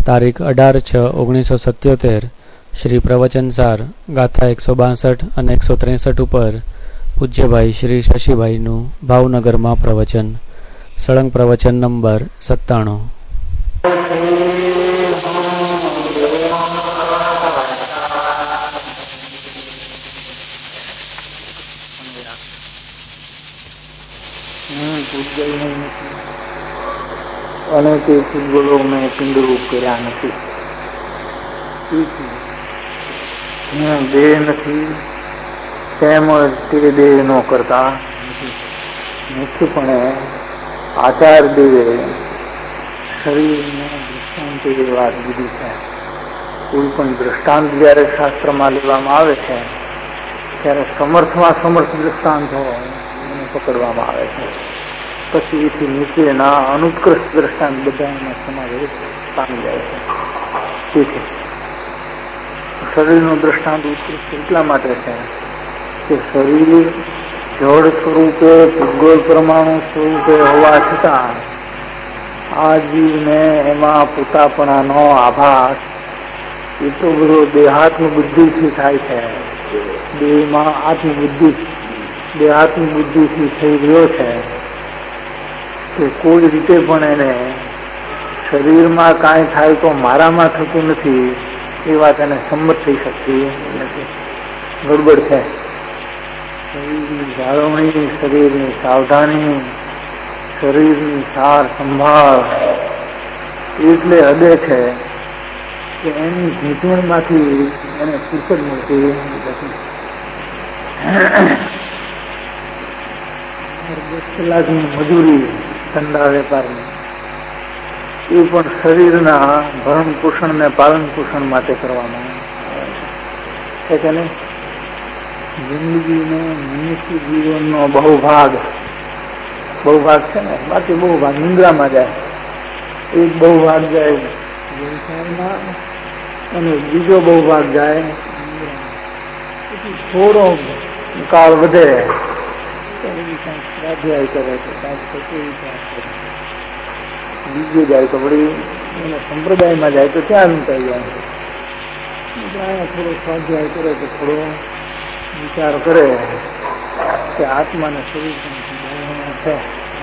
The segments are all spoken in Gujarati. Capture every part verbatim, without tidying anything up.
તારીખ અઢાર છ ઓગણીસો સત્યોતેર શ્રી પ્રવચનસાર ગાથા એકસો બાસઠ અને એકસો ત્રેસઠ ઉપર પૂજ્યભાઈ શ્રી શશીભાઈનું ભાવનગરમાં પ્રવચન. સળંગ પ્રવચન નંબર સત્તાણું. અને તે પૂતગલો મેં પિંડરૂપ કર્યા નથી. દેહ નથી તેમજ તે દેહ નો કરતા મુખ્યપણે આચાર દેવે શરીરને દ્રષ્ટાંત એવી વાત દીધી છે. કોઈ પણ દ્રષ્ટાંત જયારે શાસ્ત્રમાં લેવામાં આવે છે ત્યારે સમર્થમાં સમર્થ દ્રષ્ટાંત હોય એને પકડવામાં આવે છે. પછી એથી નીચેના અનુત્કૃષ્ટ દ્રષ્ટાંત બધા એમાં સમાવેશ પામી જાય છે. તેથી શરીરનું દ્રષ્ટાંત ઉત્કૃષ્ટ એટલા માટે છે કે શરીર જળ સ્વરૂપે ભૂગોળ પરમાણુ સ્વરૂપે હોવા છતાં આ જીવને એમાં પોતાપણાનો આભાસ એટલો બધો દેહાત્મ બુદ્ધિથી થાય છે. દેહમાં આત્મબુદ્ધિ દેહાત્મ બુદ્ધિથી થઈ રહ્યો છે કે કોઈ રીતે પણ એને શરીરમાં કાંઈ થાય તો મારામાં થતું નથી એ વાત એને સંમત થઈ શકતી નથી. ગડબડ છે. શરીરની જાળવણી, શરીરની સાવધાની, શરીરની સાર સંભાળ એટલે હદે છે કે એની ઘૂંટણમાંથી એને ફુરસદ મળતી નથી. દસ કલાકની મજૂરી ધંધા વેપારની એ પણ શરીરના ભરણ પોષણ ને પાલન પોષણ માટે કરવામાં આવે છે કે નહીં? જિંદગીનો મનુષ્ય જીવનનો બહુ ભાગ બહુ ભાગ છે ને, બાકી બહુ ભાગ નિંદ્રામાં જાય. એક બહુ ભાગ જાય વ્યવસાયમાં અને બીજો બહુ ભાગ જાય પછી થોડો કાળ વધે સ્વાધ્યાય કરે છે, બીજે જાય તો વળી એને સંપ્રદાયમાં જાય તો ત્યાં ઊંચાઈ જાય. થોડો સ્વાધ્યાય કરે તો થોડો વિચાર કરે કે આત્માને શરીર છે.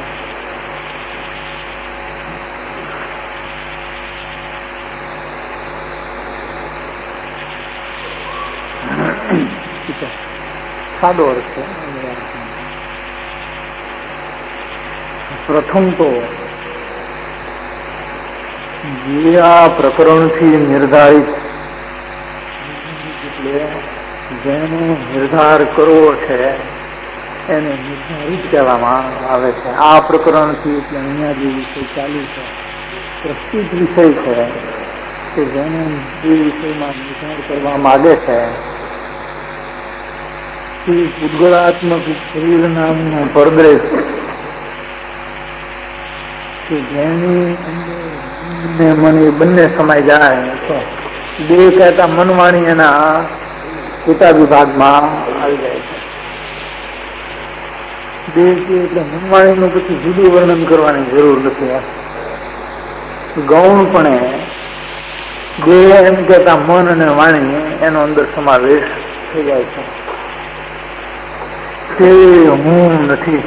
સાદો અર્થ છે. પ્રથમ તો જે આ પ્રકરણથી નિર્ધારિત એટલે જેનો નિર્ધાર કરવો છે એને નિર્ધારિત કહેવામાં આવે છે. આ પ્રકરણથી એટલે અહીંયા જે વિષય ચાલુ છે પ્રસ્તુત વિષય છે કે જેનો જે વિષયમાં નિર્ધાર કરવા માગે છે તે પૂતગળાત્મક શરીર નામનું પરદ્રેશ કે જેની અંદર મને બંને સમાય જાય છે. બે કહેતા મનવાણી એના પોતા વિભાગમાં આવી જાય છે. બે એટલે મનવાણીનું પછી જુદું વર્ણન કરવાની જરૂર નથી. ગૌણપણે બે એમ કહેતા મન અને વાણી એનો અંદર સમાવેશ થઈ જાય છે. તે હું નથી.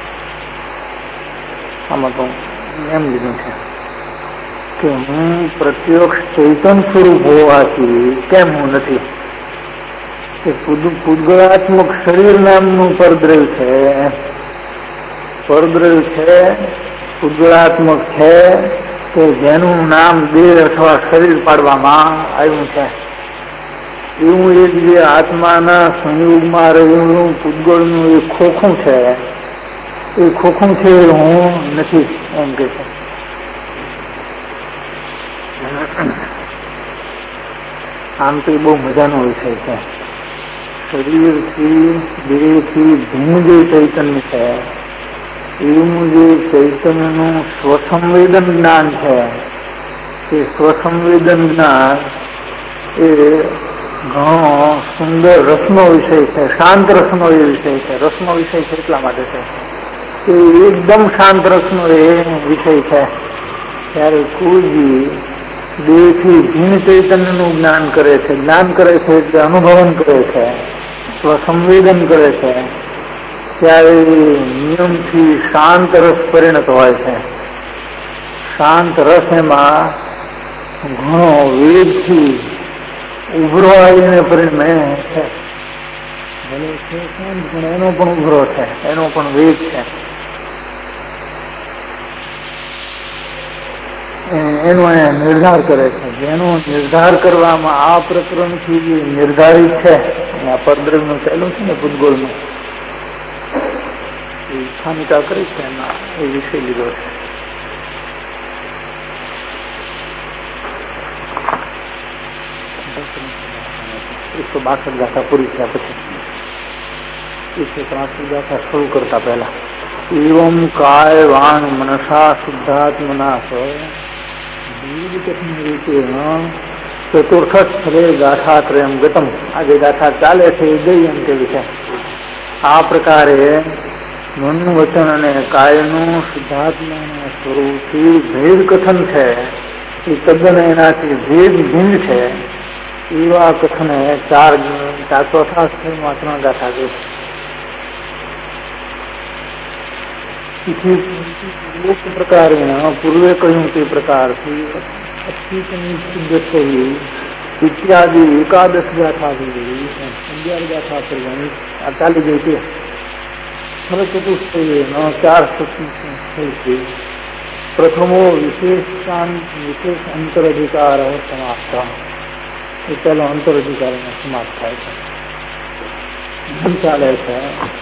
આમાં તો એમ લીધું છે કે હું પ્રત્યક્ષ ચૈતન સ્વરૂપ હોવાથી કેમ હું નથી. કે પૂતગળાત્મક શરીર નામનું પરદ્રવ્ય છે, પરદ્રવ્ય છે, પૂતગળાત્મક છે કે જેનું નામ દેહ અથવા શરીર પાડવામાં આવ્યું છે. એવું એક જે આત્માના સંયોગમાં રહેલું પૂતગળનું એ ખોખું છે, એ ખોખું છે હું નથી એમ કે છે. આમ તો એ બહુ મજાનો વિષય છે. શરીરથી દેહથી ભિન્ન જે ચૈતન્ય છે એવું જે ચૈતન્યનું સ્વસંવેદન જ્ઞાન છે તે સ્વસંવેદન જ્ઞાન એ ઘણો સુંદર રસનો વિષય છે. શાંત રસનો એ વિષય છે. રસનો વિષય છે એટલા માટે છે કે એકદમ શાંત રસનો એ વિષય છે. ત્યારે કોઈ દેહ થી ભીન ચૈતન્ય નું જ્ઞાન કરે છે. જ્ઞાન કરે છે એટલે અનુભવન કરે છે અથવા સંવેદન કરે છે, ત્યારે નિયમથી શાંત રસ પરિણત હોય છે. શાંત રસ એમાં ઘણો વેગથી ઉભરો આવીને પરિણમે છે. ભલે છે શાંત પણ એનો પણ ઉભરો છે, એનો પણ વેગ છે. એનો એ નિર્ધાર કરે છે. જેનો નિર્ધાર કરવામાં આ પ્રકરણથી જે નિર્ધારિત છે, આ પરદ્રવ્યનું ચાલ્યું છે ને ભૂતગોળનું, એ ખાનિકા કરી છે એમાં એ વિષય લીધો છે. એકસો બાસઠ ગાથા પૂરી થયા પછી એકસો ત્રાસઠ ગાથા શરૂ કરતા પહેલા એવમ કાય વાણ મનસા શુદ્ધાત્મના ચતુર્થ સ્થળે ગાથા ત્રયમ ગતમ. આ જે ગાથા ચાલે છે એ ગઈ એમ કેવી છે. આ પ્રકારે મન વચન અને કાયનું શુદ્ધાત્માના સ્વરૂપથી ભેદ કથન છે, એ તદ્દન એનાથી ભેદ ભિન્ન છે. એવા કથને ચાર ચોથા સ્થળમાં ત્રણ ગાથા ગઈ. પ્રકારેણ પૂર્વે કહ્યું તે પ્રકારથી ઇત્યાદિ એકાદશ ગાથા અગિયાર ગાથા કરવાની આ ચાલી ગઈ તે ચતુષ્ટય ચાર સત્ય. પ્રથમો વિશેષ વિશેષ અંતરધિકાર સમાપ્ત. એ પહેલો અંતરધિકાર સમાપ્ત થાય છે. ચાલે છે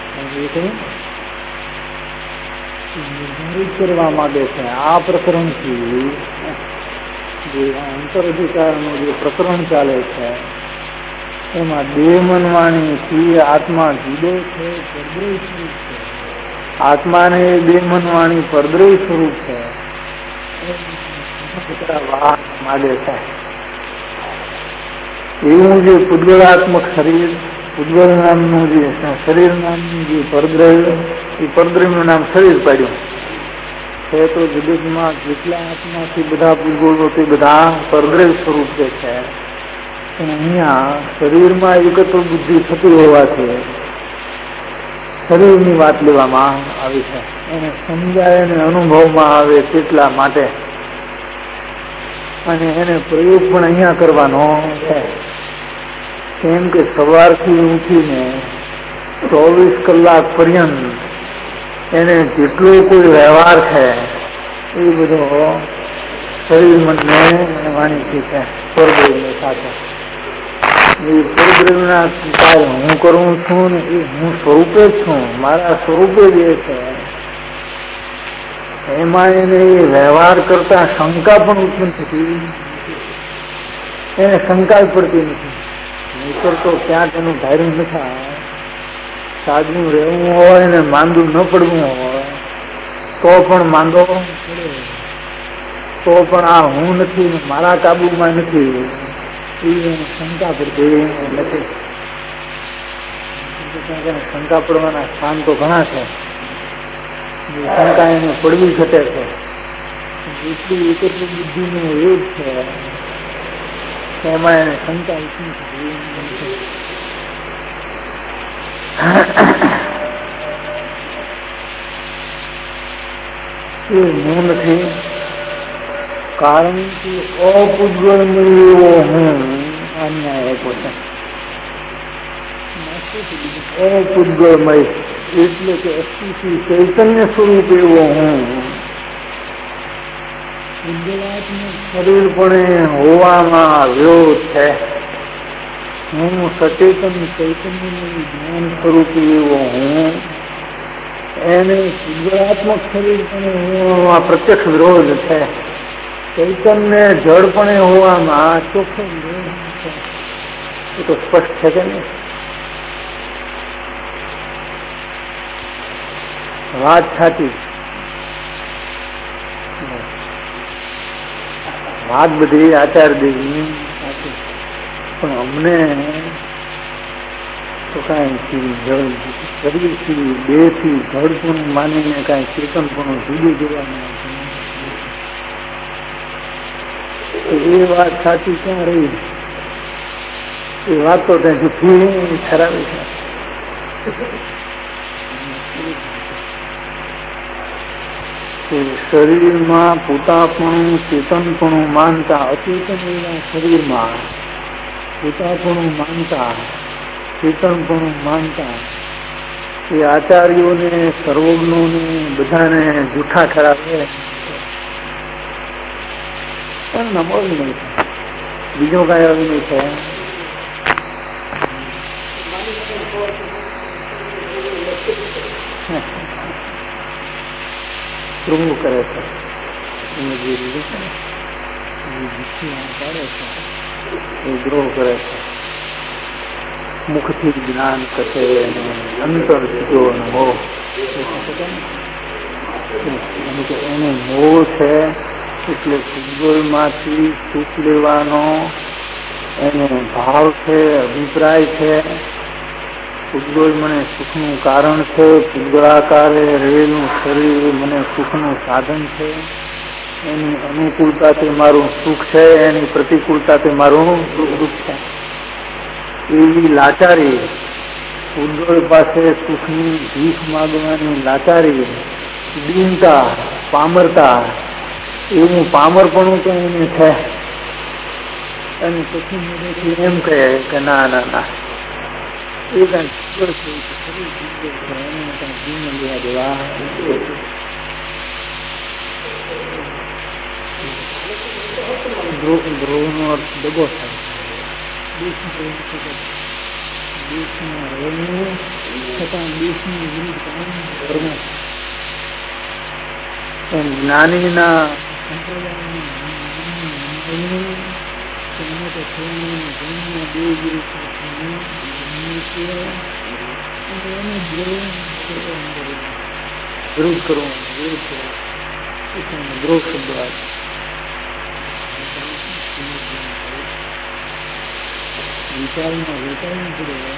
નિર્ધારિત કરવા માંગે છે. આ પ્રકરણથી જે અંતરધિકારનું જે પ્રકરણ ચાલે છે એમાં દેહ મનવાણીથી આત્મા જુદો છે, પરદ્રવ્ય સ્વરૂપ છે. આત્માને દેહ મનવાણી પરદ્રવ્ય સ્વરૂપ છે માગે છે. એવું જે પુદ્ગળાત્મક શરીર, પુદ્ગળ નામનું જે શરીર નામનું જે પરદ્રવ્ય, એ પરદ્રવ્યનું નામ શરીર પાડ્યું છે. તો જગતમાં જેટલા આત્માથી બધા પુદ્ગળો તે બધા પરદ્રવ્ય સ્વરૂપ છે. પણ અહીંયા શરીરમાં એકત્ર બુદ્ધિ થતી હોવાથી શરીરની વાત લેવામાં આવી છે. એને સમજાય અને અનુભવમાં આવે તેટલા માટે, અને એને પ્રયોગ પણ અહીંયા કરવાનો છે. કેમ કે સવારથી ઉઠીને ચોવીસ કલાક પર્યંત એને જેટલો કોઈ વ્યવહાર છે એ બધો શરીર મનને વાણીથી છે, પરદ્રવ્ય સાથે. એ પરદ્રવ્યના કાર્ય હું કરું છું ને એ હું સ્વરૂપે જ છું, મારા સ્વરૂપે જ એ છે. એમાં એને એ વ્યવહાર કરતા શંકા પણ ઉત્પન્ન થતી, એને શંકા પડતી નથી. નહીતર તો ક્યાં તેનું ધાર્યું ન થાય. સાદું રહેવું હોય ને માંદું ન પડવું હોય તો પણ માંદો પડે, તો પણ આ હું નથી ને મારા કાબુમાં નથી એ શંકા પડતી નથી. શંકા પડવાના સ્થાન તો ઘણા છે. શંકા એને પડવી ઘટે છે. જેટલી એકત્ર બુદ્ધિનો વેગ છે એમાં એને શંકા ઉત્પન્ન થતી એ હું નથી. કારણ કે અપુદ્ગળમય એવો હું અન્યાય આપ્યો છે. અપુદ્ગળમય એટલે કે અસ્થિતિ ચૈતન્ય સ્વરૂપ એવો હું શરીર પણ હોવામાં આવ્યો છે. હું સચેતન ચૈતન્યનું જ્ઞાન સ્વરૂપ એવો હું, એને પુદ્ગળાત્મક શરીર પણ આ પ્રત્યક્ષ વિરોધ છે. ચૈતન્ય જળ પણ હોવામાં ચોખ્ખો વિરોધ છે. એ તો સ્પષ્ટ છે કે નહીં? વાત સાચી, વાત બધી આચાર્ય દેવની સાચી, પણ અમને તો કાંઈ જળ શરીરથી દેહથી જળપણું માનીને કાંઈ ચેતનપણું જુદું જોવાનું એ વાત સાચી ક્યાં રહી? એ વાત તો ત્યાં જૂઠી ખરાબી છે. શરીરમાં પોતાપણું ચેતનપણું માનતા, અચેતન એના શરીરમાં પોતાપણું માનતા, ચેતનપણું માનતા એ આચાર્યોને, સર્વજ્ઞોને બધાને જૂઠા ઠરાવે પણ નમો નહીં થાય. બીજો કઈ આવી નહીં થાય. દ્રોહ કરે છે એને જે લીધું છે ને એ જીથી પાડે છે એ દ્રોહ કરે છે. મુખથી જ્ઞાન કથે અંતર સીધો મોહ એને મોહ છે એટલે ભૂગોળમાંથી સુખ લેવાનો એને ભાવ છે, અભિપ્રાય છે. ભૂગોળ મને સુખનું કારણ છે, ભૂગોળાકારે રહેલું શરીર મને સુખનું સાધન છે, એની અનુકૂળતાથી મારું સુખ છે, એની પ્રતિકૂળતાથી મારું દુઃખ છે. એવી લાચારી, ભૂગોળ પાસે સુખની ભીખ માગવાની લાચારી, દીનતા, પામરતા, એવું પામરપણું તો એને છે. અને પછી એમ કહે કે ના ના ના એ કઈ દેવા ધ્રુવ નો અર્થ દગો થાય. દેશમાં રહેવું છતાં દેશની વિરુદ્ધ કામ કરવું. પણ જ્ઞાનીના વિરોધ કરવો, વિરોધ કરવો, દ્રોહ શબ્દ વિચારમાં વિચારવું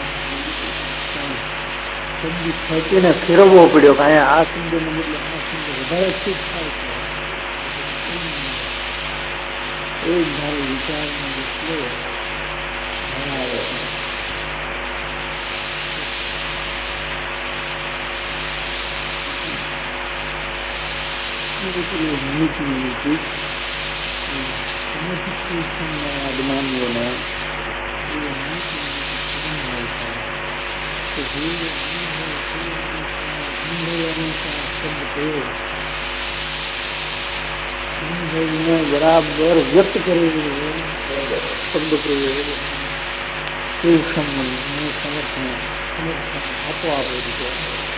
પડે, શબ્દ ફેરવવો પડ્યો કે આ શબ્દ ને બદલે આ શબ્દ વધારે ઠીક થાય છે. એ જ ધારો વિચારમાં જેટલો ભરાવે અજ્ઞાનીઓને બરાબર વ્યક્ત કરેલું શબ્દ પ્રયોગ સમર્થન સમર્થન આપો આપે રીતે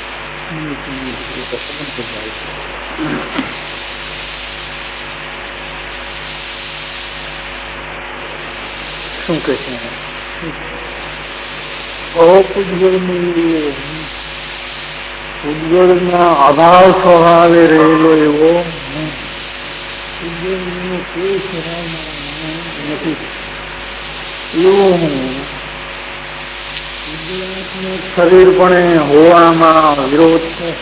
શું કે છે? પૂજગળના અભાવ સ્વભાવે રહેલો એવો કોઈ સ્વભાવ નથી એવું શરીર પણ હોવામાં વિરોધ છે.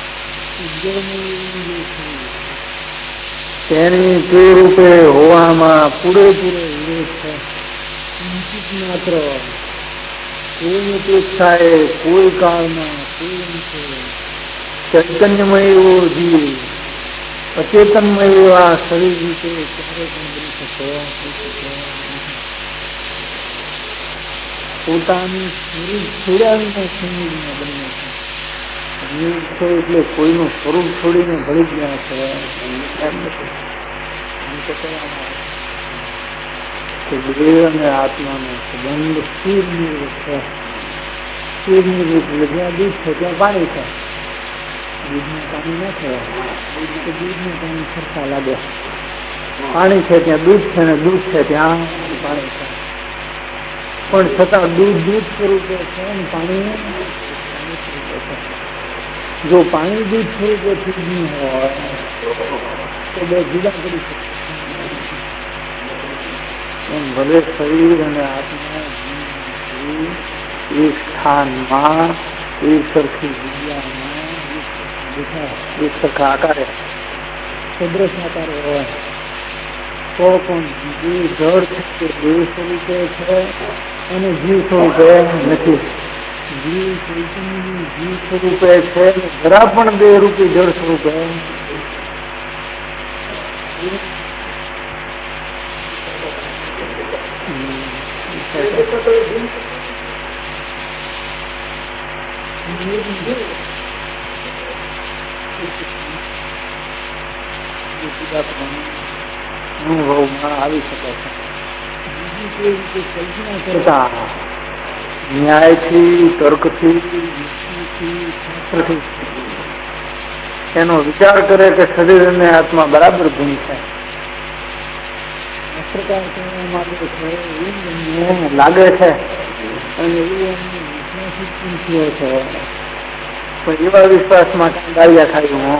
તેની તે રૂપે હોવામાં પૂરેપૂરો વિરોધ છે. માત્ર કોઈ અપેક્ષાએ કોઈ કાળમાં કોઈ ચૈતન્યમય એવો જીવ અચેતનમય એવા શરીર રીતે ક્યારે પણ બની શકો. પોતાની સ્વરૂપ છોડ્યાવીને સંયોગમાં બને છે. એટલે કોઈનું સ્વરૂપ છોડીને ભળી ગયા છે એમ નથી. દેહ અને આત્માનો સંબંધ સ્થિર નિવૃત્ત છે. સ્થિર નિવૃત્ત એટલે જ્યાં દૂધ છે ત્યાં પાણી છે. દૂધમાં પાણી ન થયા તો દૂધનું પાણી સરખા લાગે. પાણી છે ત્યાં દૂધ છે ને દૂધ છે ત્યાં પાણી છે. પણ છતાં દૂધ દૂધ સ્વરૂપે છે અને પાણી પાણી સ્વરૂપે છે. જો પાણી દૂધ સ્વરૂપે થઈ હોય તો બે જુદા કરી શકે. ભલે શરીર અને આત્મા એક સ્થાનમાં એક સરખી જગ્યામાં એક સરખા આકારે સદ્રશ આકારે હોય તો પણ જે જળ છે તે દેવ સ્વરૂપે છે અને જીવ સ્વરૂપે નથી. જીવ ચૈતન્ય જીવ સ્વરૂપે છે, જરા પણ દેહ રૂપી જળ સ્વરૂપે અનુભવમાં આવી શકે છે. બીજી કોઈ રીતે કલ્પના કરતા ન્યાયથી, તર્કથી, શાસ્ત્રથી એનો વિચાર કરે કે શરીર અને આત્મા બરાબર ભૂલ છે, પ્રકાર કરવા માટે છે એવું લાગે છે અને એવું વિશ્વાસ થયો છે. પણ એવા વિશ્વાસમાં કાંઈ ગાળિયા ખાયું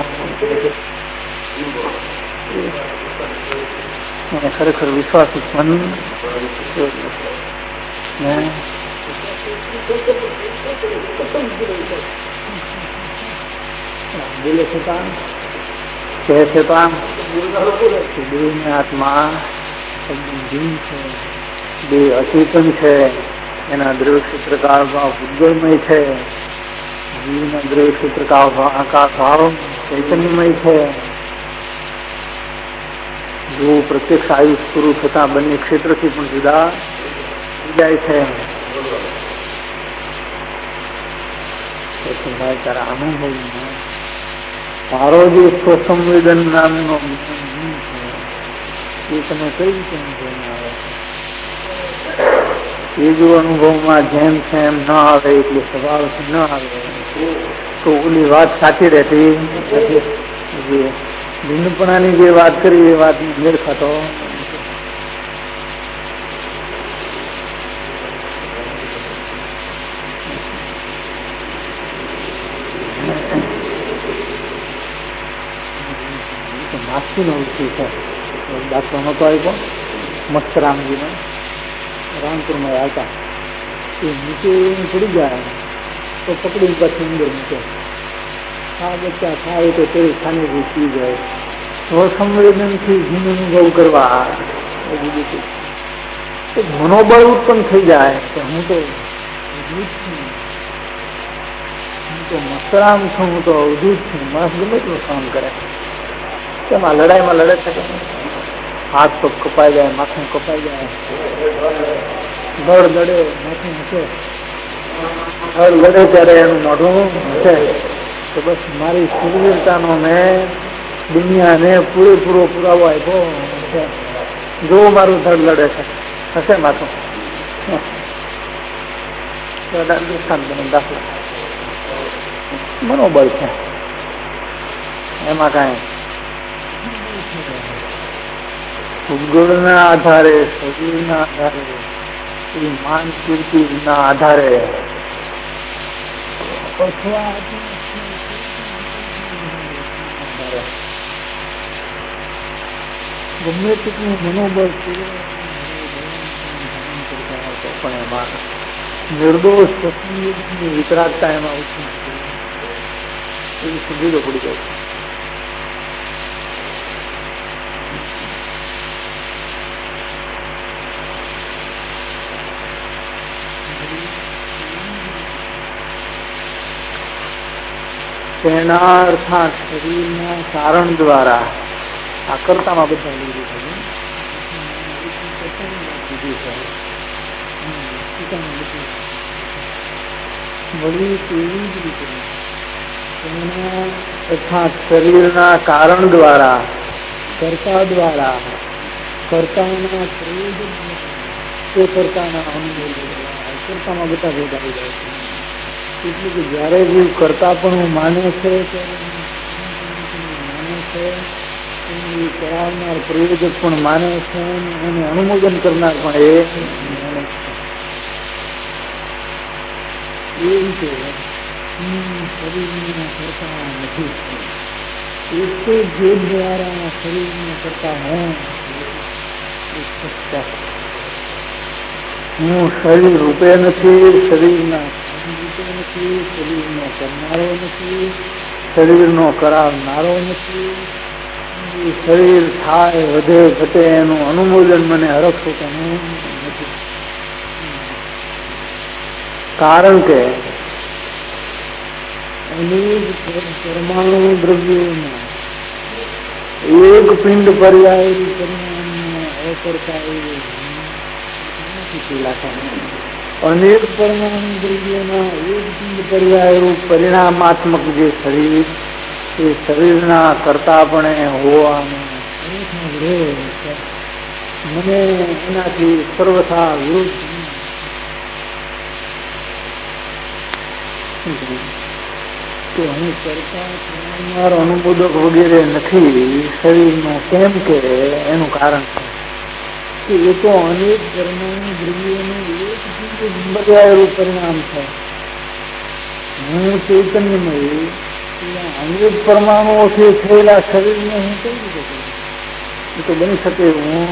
અને ખરેખર વિશ્વાસ ઉત્પન્ન બોલે છતાં કહે છતાં દેહને આત્મા ભીન છે, બે અચેતન છે, એના દ્રવ્ય ક્ષેત્રકાળ ભાવ ભૂગોળમય છે, જીવના દ્રવ્ય ક્ષેત્રકાળ ભાવ ચૈતન્યમય છે. જો પ્રત્યક્ષ આયુષ પૂરું થતા બંને ક્ષેત્રથી પણ જુદા થઈ જાય છે. ભાઈ તારા અનુભવમાં તારો જે સ્વસંવેદન નામનો એ તમે કઈ રીતે અનુભવમાં આવે? એ જો અનુભવમાં જેમ છે એમ ન આવે, એટલે સ્વભાવથી ન આવે, તો ઓલી વાત સાચી રહેતી નથી. ભિન્નપણાની જે વાત કરી એ વાત મેળ ખાતો માસી નો વિષય છે. દાખલો નતો આપ્યો મસ્તરામજીનો, રામપુરમાં આવતા એ નીચે પડી જાય તો પકડીને પાછી અંદર મૂકે. આ બચ્ચા ખાય તો તે ખાને પી જાય. સ્વસંવેદનથી જીન અનુભવ કરવા મનોબળ ઉત્પન્ન થઈ જાય કે હું તો અવધૂત છું, હું તો મસ્તરામ છું, હું તો અવધૂત છું. માણસ ગમે એટલું કામ કરે, તેમાં લડાઈમાં લડે છે, હાથ પગ કપાઈ જાય, માથું કપાઈ જાય, ગળ લડે માથું હશે, ગળ લડે ત્યારે એનું મોઢું હશે તો બસ મારી સુરવીરતાનો મેં દુનિયાને પૂરેપૂરો પુરાવો આપ્યો છે. જો મારું ધડ લડે છે, હશે માથું દાખલા મનોબળ છે. એમાં કાંઈ ભૂગોળના આધારે, શરીરના આધારે, માન કીર્તિના આધારે અથવા ગમે તેટલું મનોબળ છે પણ એમાં નિર્દોષ પત્ની વિતરાગતા એમાં ઉઠી એવી સુવિધો પડી જાય. તેના અર્થાત શરીરના કારણ દ્વારા આ કર્તામાં બધા લીધું અર્થાત શરીરના કારણ દ્વારા, કર્તા દ્વારા, કર્તાના પ્રયોજન તે કર્તાના અનુભવ કર્તામાં બધા ભેદ આવી જાય છે. એટલે કે જયારે જીવ કરતા પણ માને છે માને છે કરાવનાર પ્રયોજક પણ માને છે અને અનુમોદન કરનાર પણ એ માને છે. એ રીતે શરીરના કરતા નથી, એક તો જે દ્વારા શરીરના કરતા હું હું શરીર રૂપે નથી, શરીરના નથી, શરીરનો કરનારો નથી, શરીરનો કરાવનારો નથી, શરીર થાય વધે ઘટે એનું અનુમોદન મને હરખ થતું નથી. કારણ કે અનેક પરમાણુ દ્રવ્યોમાં એક પિંડ પર્યાય પરિણામ અકર્તા અનેક પરમાણુ દ્રવ્યોના એક પિંડ પર્યાય રૂપ પરિણામાત્મક જે શરીર એ શરીરના કરતાપણે હોવાનું મને એનાથી સર્વથા વિરુદ્ધ કે હું કરતા અનુમોદક વગેરે નથી શરીરનો, કેમ કે એનું કારણ છે કે એ તો અનેક પરમાણુ દ્રવ્યોનું એક બદલાયેલું પરિણામ છે. હું ચૈતન્યમય અનેક પરમાણુઓથી થયેલા શરીરને હું કઈ રીતે કરું? એ તો બની શકે હું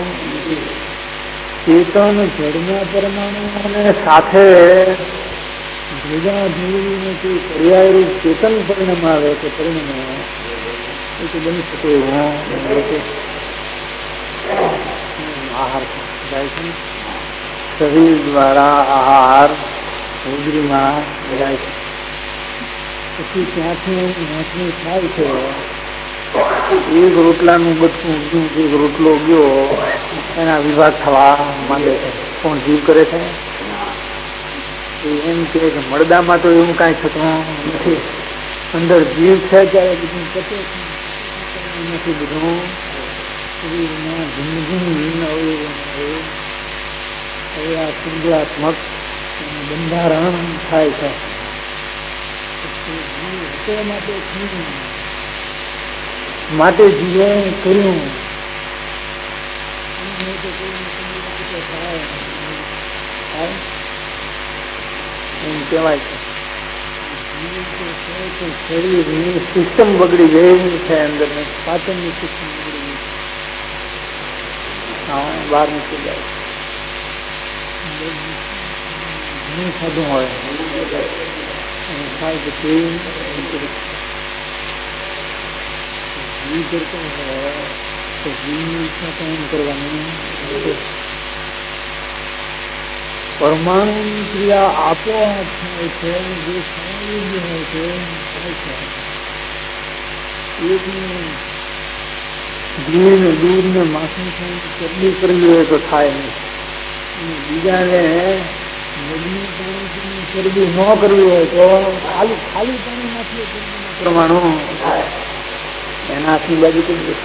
ચેતન જળના પરમાણુઓને સાથે ભેગા જોડીને કોઈ પર્યાયરૂપ ચેતન પરિણામ આવે કે પરિણામ એ તો બની શકે હું આહાર જાય છે, શરીર દ્વારા આહાર હોજરીમાં જાય છે, પછી ત્યાંથી નાચણી થાય છે. એક રોટલાનું બટકું ઉગ્યું, એક રોટલો ગયો એના વિભાગ થવા માંડે છે. કોણ જીવ કરે છે? એમ કે મળદામાં તો એવું કાંઈ થતું નથી. અંદર જીવ છે ત્યારે બધું પતે નથી. બધું શરીરમાં ભિન્ન ભિન્ન અવયવ કેન્દ્રાત્મક બંધારણ થાય છે. માટે માટે જીવે કર્યું એમ કહેવાય છે. શરીરની સિસ્ટમ બગડી ગઈ છે, અંદર પાચનની સિસ્ટમ બગડી ગઈ હા બહાર નીકળી જાય. ઘણું ખાધું હોય ખાય પછી જીવ કરતો હોય તો જીવની ઈચ્છા કામ કરવાની. પરમાણુની ક્રિયા આપોઆપ થાય છે. જે સ્વાભાવિક હોય છે થાય છે. એકને ઘી ને દૂધ ને માખણ ચટણી કરવી હોય તો થાય નહીં. અને બીજાને નદીનું પાણી ચરબી ન કરવી હોય તો ખાલી ખાલી પાણીમાંથી પરમાણુ થાય. એના હાથની બાજુ કરી દે.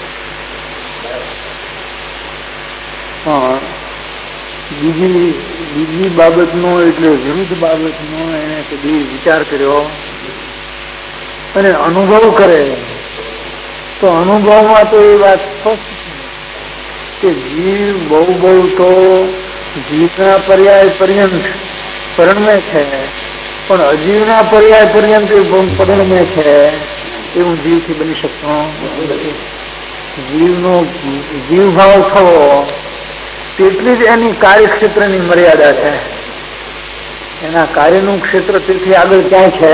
પણ બીજી બીજી બાબતનો એટલે વિરુદ્ધ બાબતનો એને કદી વિચાર કર્યો અને અનુભવ કરે તો અનુભવમાં તો એ વાત સ્પષ્ટ છે કે જીવ બહુ બહુ તો જીવના પર્યાય પર્યંત પરિણમે છે, પણ અજીવના પર્યાય પર્યંત પરિણમે છે એવું જીવથી બની શકતો નથી. જીવનો જીવભાવ થવો તેટલી જ એની કાર્યક્ષેત્રની મર્યાદા છે. એના કાર્યનું ક્ષેત્ર તેથી આગળ ક્યાં છે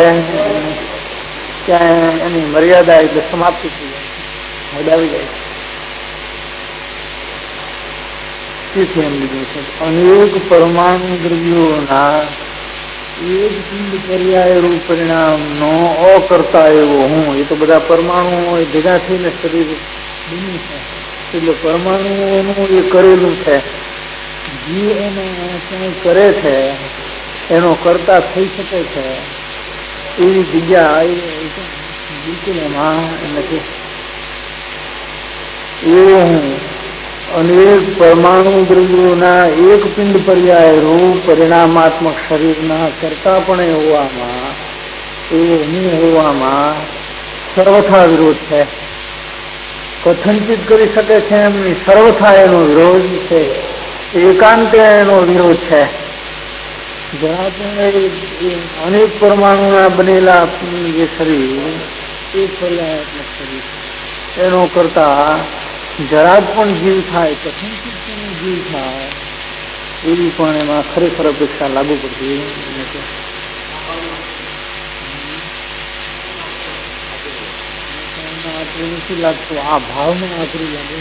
ત્યાં એની મર્યાદા એટલે સમાપ્તિ થઈ જાય, હદ આવી જાય. તેથી એમ લીધું છે અનેક પરમાણુ દ્રવ્યોના એક પિંડ પર્યાય રૂપ પરિણામનો અકર્તા એવો હું. એ તો બધા પરમાણુઓ ભેગા થઈને શરીર બન્યું છે એટલે પરમાણુઓનું એ કરેલું છે. જીવ એમાં કંઈ કરે છે એનો કરતા થઈ શકે છે એવી જગ્યા બિલકુલ એમાં નથી. એવો હું અનેક પરમાણુ દ્રવ્યોના એક પિંડ પર્યાય રૂપ પરિણામાત્મક શરીરના કરતા પણ હોવામાં એવો હું હોવામાં સર્વથા વિરોધ છે. કથનચિત કરી શકે છે એમની સર્વથા એનો વિરોધ છે. એકાંતે એનો વિરોધ છે. જરા પણ અનેક પરમાણુના બનેલા જે શરીર એક પર્યાયાત્મક શરીર એનો કરતા જરા પણ જીવ થાય, કથનચિત જીવ થાય એવી પણ એમાં ખરેખર અપેક્ષા લાગુ પડતી નથી. આકરું નથી લાગતું, આ ભાવમાં આકરું લાગે.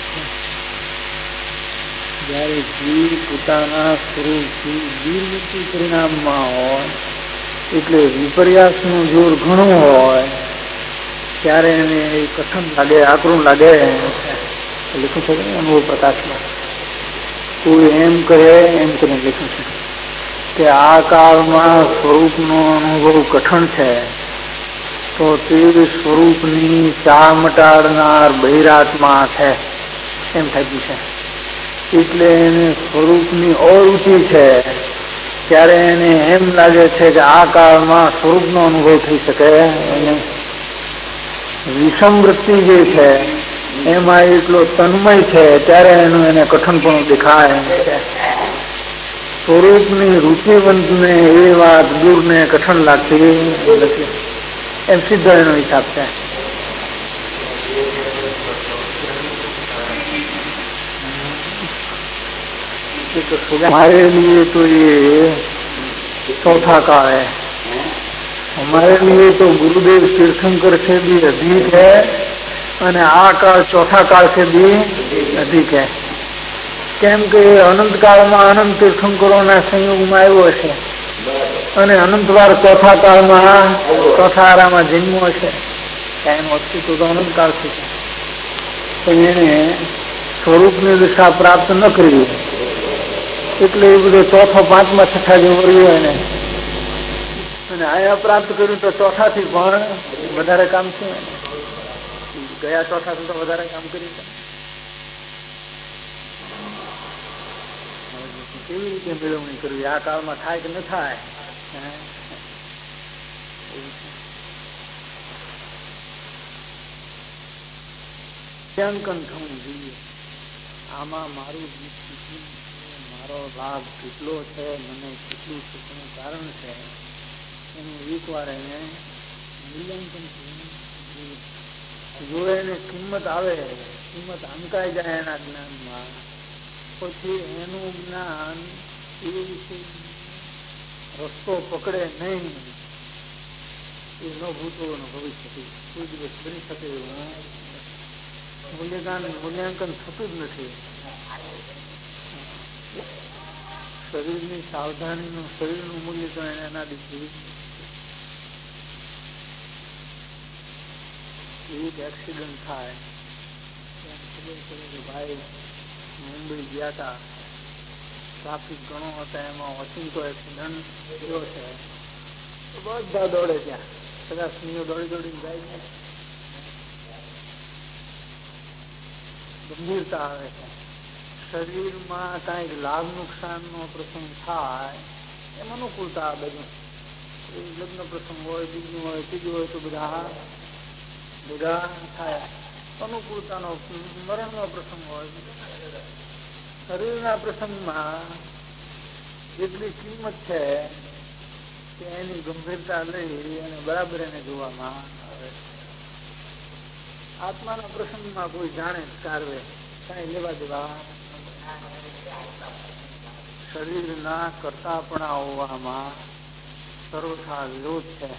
જયારે જીવ પોતાના સ્વરૂપથી નિર્મુક્તિ પરિણામમાં હોય, એટલે વિપર્યાસનું જોર ઘણું હોય, ત્યારે એને કઠણ લાગે, આકરું લાગે. લખ્યું છે અનુભવ પ્રકાશમાં. કોઈ એમ કરે એમ કરીને લખ્યું છે કે આ કાળમાં સ્વરૂપનો અનુભવ કઠણ છે, તો તે સ્વરૂપની ચા મટાડનાર બહિરાત્મા છે એમ થયું છે. એટલે એને સ્વરૂપની અરુચિ છે, ત્યારે એને એમ લાગે છે કે આ કાળમાં સ્વરૂપનો અનુભવ થઈ શકે. એને વિષમ વૃત્તિ જે છે એમાં એટલો તન્મય છે, ત્યારે એનું એને કઠણપણું દેખાય. સ્વરૂપની રૂચિવંતને એ વાત દૂરને કઠણ લાગતી નથી, એમ સીધો એનો હિસાબ છે. हमारे लिए तो ये चौथा काल है. हमारे लिए तो गुरुदेव तीर्थंकर से भी अधिक है, અને આ કાળ ચોથા કાળ से भी अधिक है. કેમ કે અનંત કાળમાં અનંત તીર્થંકરોના સંયોગમાં આવ્યો છે, અને અનંતવાર ચોથા કાળમાં ચોથા આરામાં જન્મ્યો છે. એનું અસ્તિત્વ તો અનંત કાળથી છે, પણ એને સ્વરૂપની દિશા પ્રાપ્ત ન કરી, એટલે એ બધો ચોથો પાંચમા છઠ્ઠા જેવો રહ્યો એને. અને આયા પ્રાપ્ત કર્યું તો ચોથાથી પણ વધારે કામ છે. ગયા ચોથાથી તો વધારે કામ કર્યું છે. કેવી રીતે મેળવણી કરવી, આ કાળમાં થાય કે ન થાય? મૂલ્યાંકન થવું જોઈએ. આમાં મારું મારો લાભ કેટલો છે, મને કેટલું સુખનું કારણ છે, એનું એક વાર એને મૂલ્યાંકન કરવું. જો એને કિંમત આવે, કિંમત અંકાઈ જાય એના જ્ઞાનમાં, પછી એનું જ્ઞાન એ વિશે રસ્તો પકડે નહીં. એ ન ભૂતો ન ભવિષ્ય કોઈ દિવસ બની શકે એવું મૂલ્યાંકન મૂલ્યાંકન થતું જ નથી. શરીરની સાવધાનીનું શરીરનું મૂલ્ય તો એને એના દીધી. એક એક્સિડન્ટ થાય, ખબર પડે કે ભાઈ મુંબઈ ગયા હતા, ટ્રાફિક ઘણો હતા, એમાં ઓચિંતો એક્સિડન્ટ થયો છે, તો બધા દોડે ત્યાં, બધા સ્ત્રીઓ દોડી દોડીને જાય છે. ગંભીરતા આવે છે. શરીરમાં કાંઈક લાભ નુકસાન નો પ્રસંગ થાય એમ અનુકૂળતા. બધું લગ્ન પ્રસંગ હોય, બીજું હોય, ત્રીજું હોય, તો બધા બધા થાય. અનુકૂળતાનો મરણનો પ્રસંગ હોય. શરીરના પ્રસંગમાં એટલી કિંમત છે કે એની ગંભીરતા લઈ અને બરાબર એને જોવામાં આવે. આત્માના પ્રસંગમાં કોઈ જાણે કારવે કાંઈ લેવા દેવા. શરીરના કરતાપણા હોવામાં સર્વથા વિરોધ છે.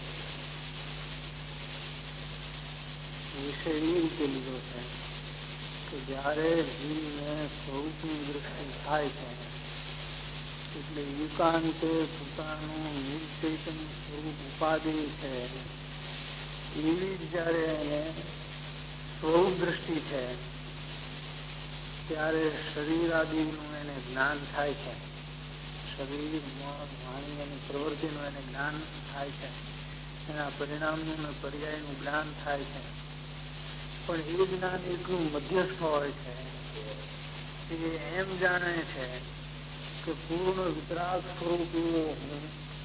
વિષય એ રીતે લીધો છે કે જયારે જીવને સ્વરૂપની દ્રષ્ટિ થાય છે, એટલે એકાંતે પોતાનું નિર્ચેતન સ્વરૂપ ઉપાધિ છે, એવી જ જયારે એને સ્વરૂપ દ્રષ્ટિ છે, ત્યારે શરીર આદિનું એને જ્ઞાન થાય છે. શરીર, મન, વાણી અને પ્રવૃત્તિનું એને જ્ઞાન થાય છે. એના પરિણામનું અને પર્યાયનું જ્ઞાન થાય છે. પણ એ જ્ઞાન એટલું મધ્યસ્થ હોય છે કે એમ જાણે છે કે પૂર્ણ વિતરાગ સ્વરૂપ એવો હું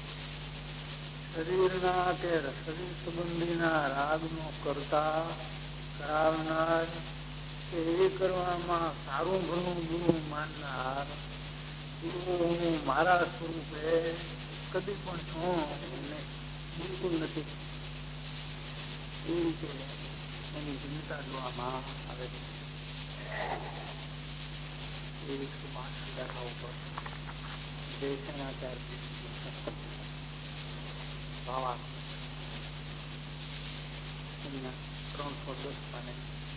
શરીરના કે શરીર સંબંધીના રાગનો કરતા કરાવનાર કે એ કરવામાં સારું ઘણું ગુરુ માનનાર હું મારા સ્વરૂપે કદી પણ છું બિલકુલ નથી. એ રીતે એની ચિંતા જોવામાં આવે છે. એ એકસો બાસઠ બેઠા ઉપર દેશનાચાર ભાવા ત્રણસો દસ પાને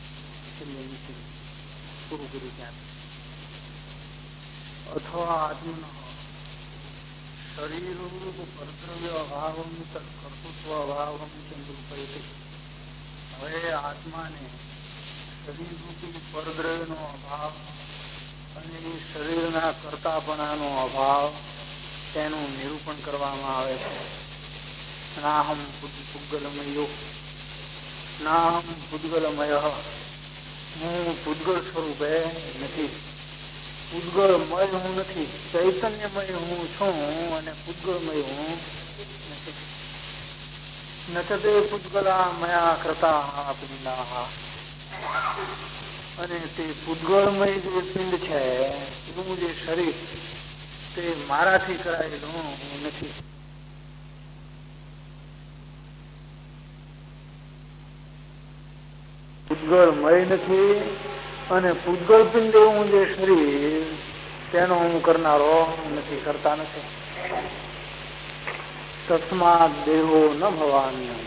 પૂરું કર્યું ત્યાં. અથવા આત્મન શરીર કર્તવ્ય અભાવમ કર્તૃત્વ અભાવમ ચંદ્રુપયતે. હવે આત્માને શરીર રૂપી પરદ્રવ્યનો અભાવ અને શરીરના કર્તાપણાનો અભાવ તેનું નિરૂપણ કરવામાં આવે છે. નાહમ પૂદ્ગલમયો નાહમ પૂદ્ગલમય, હું પૂદ્ગલ સ્વરૂપે નથી. પૂદ્ગલમય હું નથી, ચૈતન્યમય હું છું અને પૂદ્ગલમય હું નથી. નચતે પૂદ્ગલા મયા કરતા પિંડા. અને તે પૂદ્ગલમય જે પિંડ છે, એનું જે શરીર, તે મારાથી કરાયેલું નથી. પૂદ્ગલમય નથી અને પૂદ્ગલ પિંડ એવું જે શરીર, તેનો હું કરનારો નથી, કરતા નથી. તસ્માત દેહો ન ભવાની,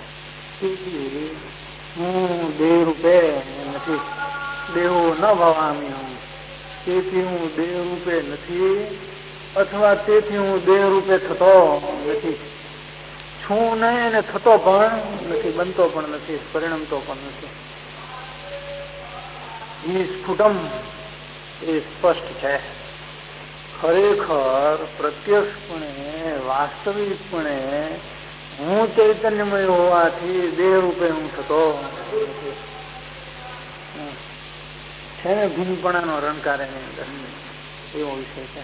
હું દેહ રૂપે નથી. દેહો ન ભવાની હું, તેથી હું દેહ રૂપે નથી, અથવા તેથી હું દેહ રૂપે થતો નથી. છું નહીં અને થતો પણ નથી, બનતો પણ નથી, પરિણમતો પણ નથી. ઈ સ્ફુટમ એ સ્પષ્ટ છે. ખરેખર પ્રત્યક્ષપણે વાસ્તવિકપણે હું ચૈતન્યમય હોવાથી દેહ રૂપે હું થતો નથી. છે ને ભીનપણાનો રણકાર એની અંદર એવો વિષય છે.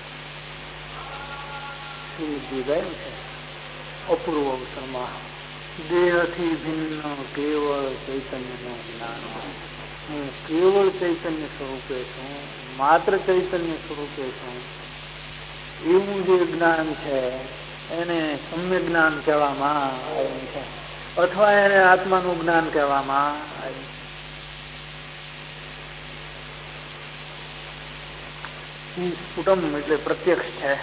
શ્રી ગાયું છે અપૂર્વ અવસરમાં, દેહથી ભિન્ન કેવળ ચૈતન્યનું જ્ઞાન. હું કેવળ ચૈતન્ય સ્વરૂપે છું, માત્ર ચૈતન્ય સ્વરૂપે છું. એવું જે જ્ઞાન છે એને સમ્યક જ્ઞાન કહેવામાં આવ્યું છે, અથવા એને આત્માનું જ્ઞાન કહેવામાં આવ્યું. સ્ફુટમ એટલે પ્રત્યક્ષ છે.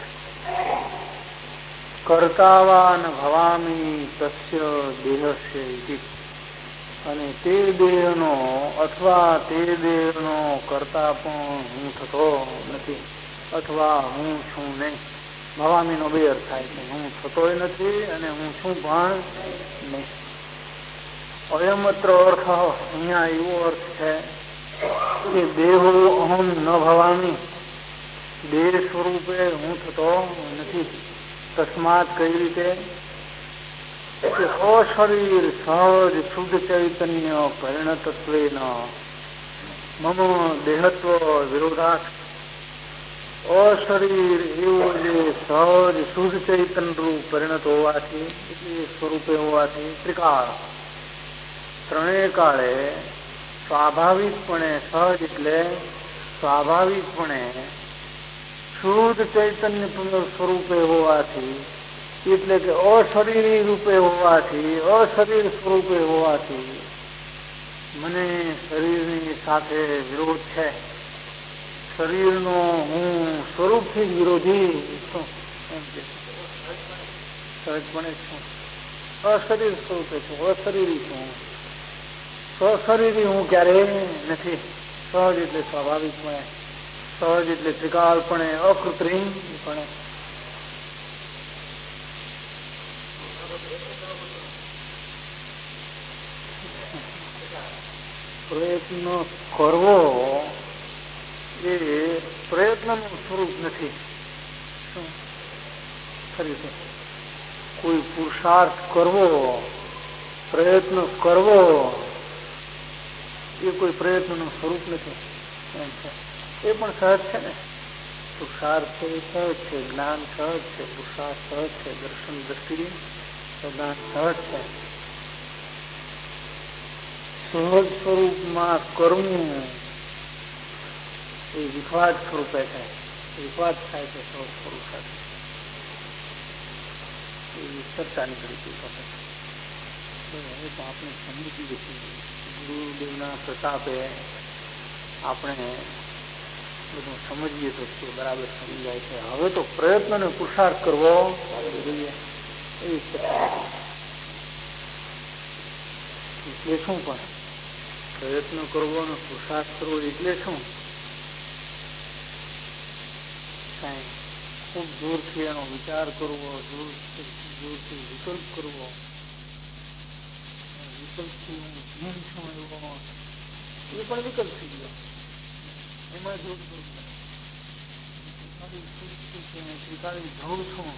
કર્તાવાન ભવામી તસ્ય દેહસ્ય ઇતિ. અને તે દેહનો અથવા તે દેહનો કરતા પણ હું થતો નથી, અથવા હું છું નહીં. ભવામીનો બે અર્થ થાય છે, હું થતોય નથી અને હું છું પણ નહીં. અયમત્ર અર્થ, અહીંયા એવો અર્થ છે કે દેહો અહમ ન ભવામી, દેહ સ્વરૂપે હું થતો નથી. તસ્માત કઈ રીતે? અશરીર સહજ શુદ્ધ ચૈતન્ય પરિણતત્વેન મમ દેહત્વ વિરોધાત. અશરીર એવું જે સહજ શુદ્ધ ચૈતન્ય રૂપ પરિણત હોવાથી, એટલે સ્વરૂપે હોવાથી, ત્રિકાળ ત્રણેય કાળે સ્વાભાવિકપણે, સહજ એટલે સ્વાભાવિકપણે શુદ્ધ ચૈતન્ય સ્વરૂપે હોવાથી, એટલે કે અશરીરી રૂપે હોવાથી, અશરીર સ્વરૂપે હોવાથી મને શરીરની સાથે વિરોધ છે. શરીરનો હું સ્વરૂપથી જ વિરોધી છું એમ કે સહજપણે છું. અશરીર સ્વરૂપે છું, અશરીરી છું. સ્વશરીરી હું ક્યારેય નથી. સહજ એટલે સ્વાભાવિકપણે, સહજ એટલે ત્રિકાળપણે, અકૃત્રિમપણે. પ્રયત્ન કરવો એ પ્રયત્નનું સ્વરૂપ નથી. ખરી છે. કોઈ પુરુષાર્થ કરવો, પ્રયત્ન કરવો એ કોઈ પ્રયત્નનું સ્વરૂપ નથી. એમ છે. એ પણ સહજ છે ને. પુરુષાર્થ છે એ સહજ છે, જ્ઞાન સહજ છે, પુરુષાર્થ સહજ છે, દર્શન દ્રષ્ટિ જ્ઞાન સહજ છે. સહજ સ્વરૂપમાં કરવું એ વિખવાદ સ્વરૂપે છે. વિખવાદ થાય છે સહજ સ્વરૂપ સાથે. એ ચર્ચા નીકળી હતી વખત. હવે તો આપણે સમજી છીએ, ગુરુદેવના પ્રતાપે આપણે બધું સમજીએ તો બરાબર સમજાય છે. હવે તો પ્રયત્ન અને પુરુષાર્થ કરવો જોઈએ એવી ચર્ચા. એટલે શું? પણ પ્રયત્ન કરવો અને પુરુષાર્થ કરવો એટલે શું? કઈ ખૂબ દૂરથી એનો વિચાર કરવો, દૂર દૂરથી વિકલ્પ કરવો, વિકલ્પથી હું ધ્યાન છું એવો, એ પણ વિકલ્પ થઈ ગયો. એમાં જો સ્વીકારી જઉં છું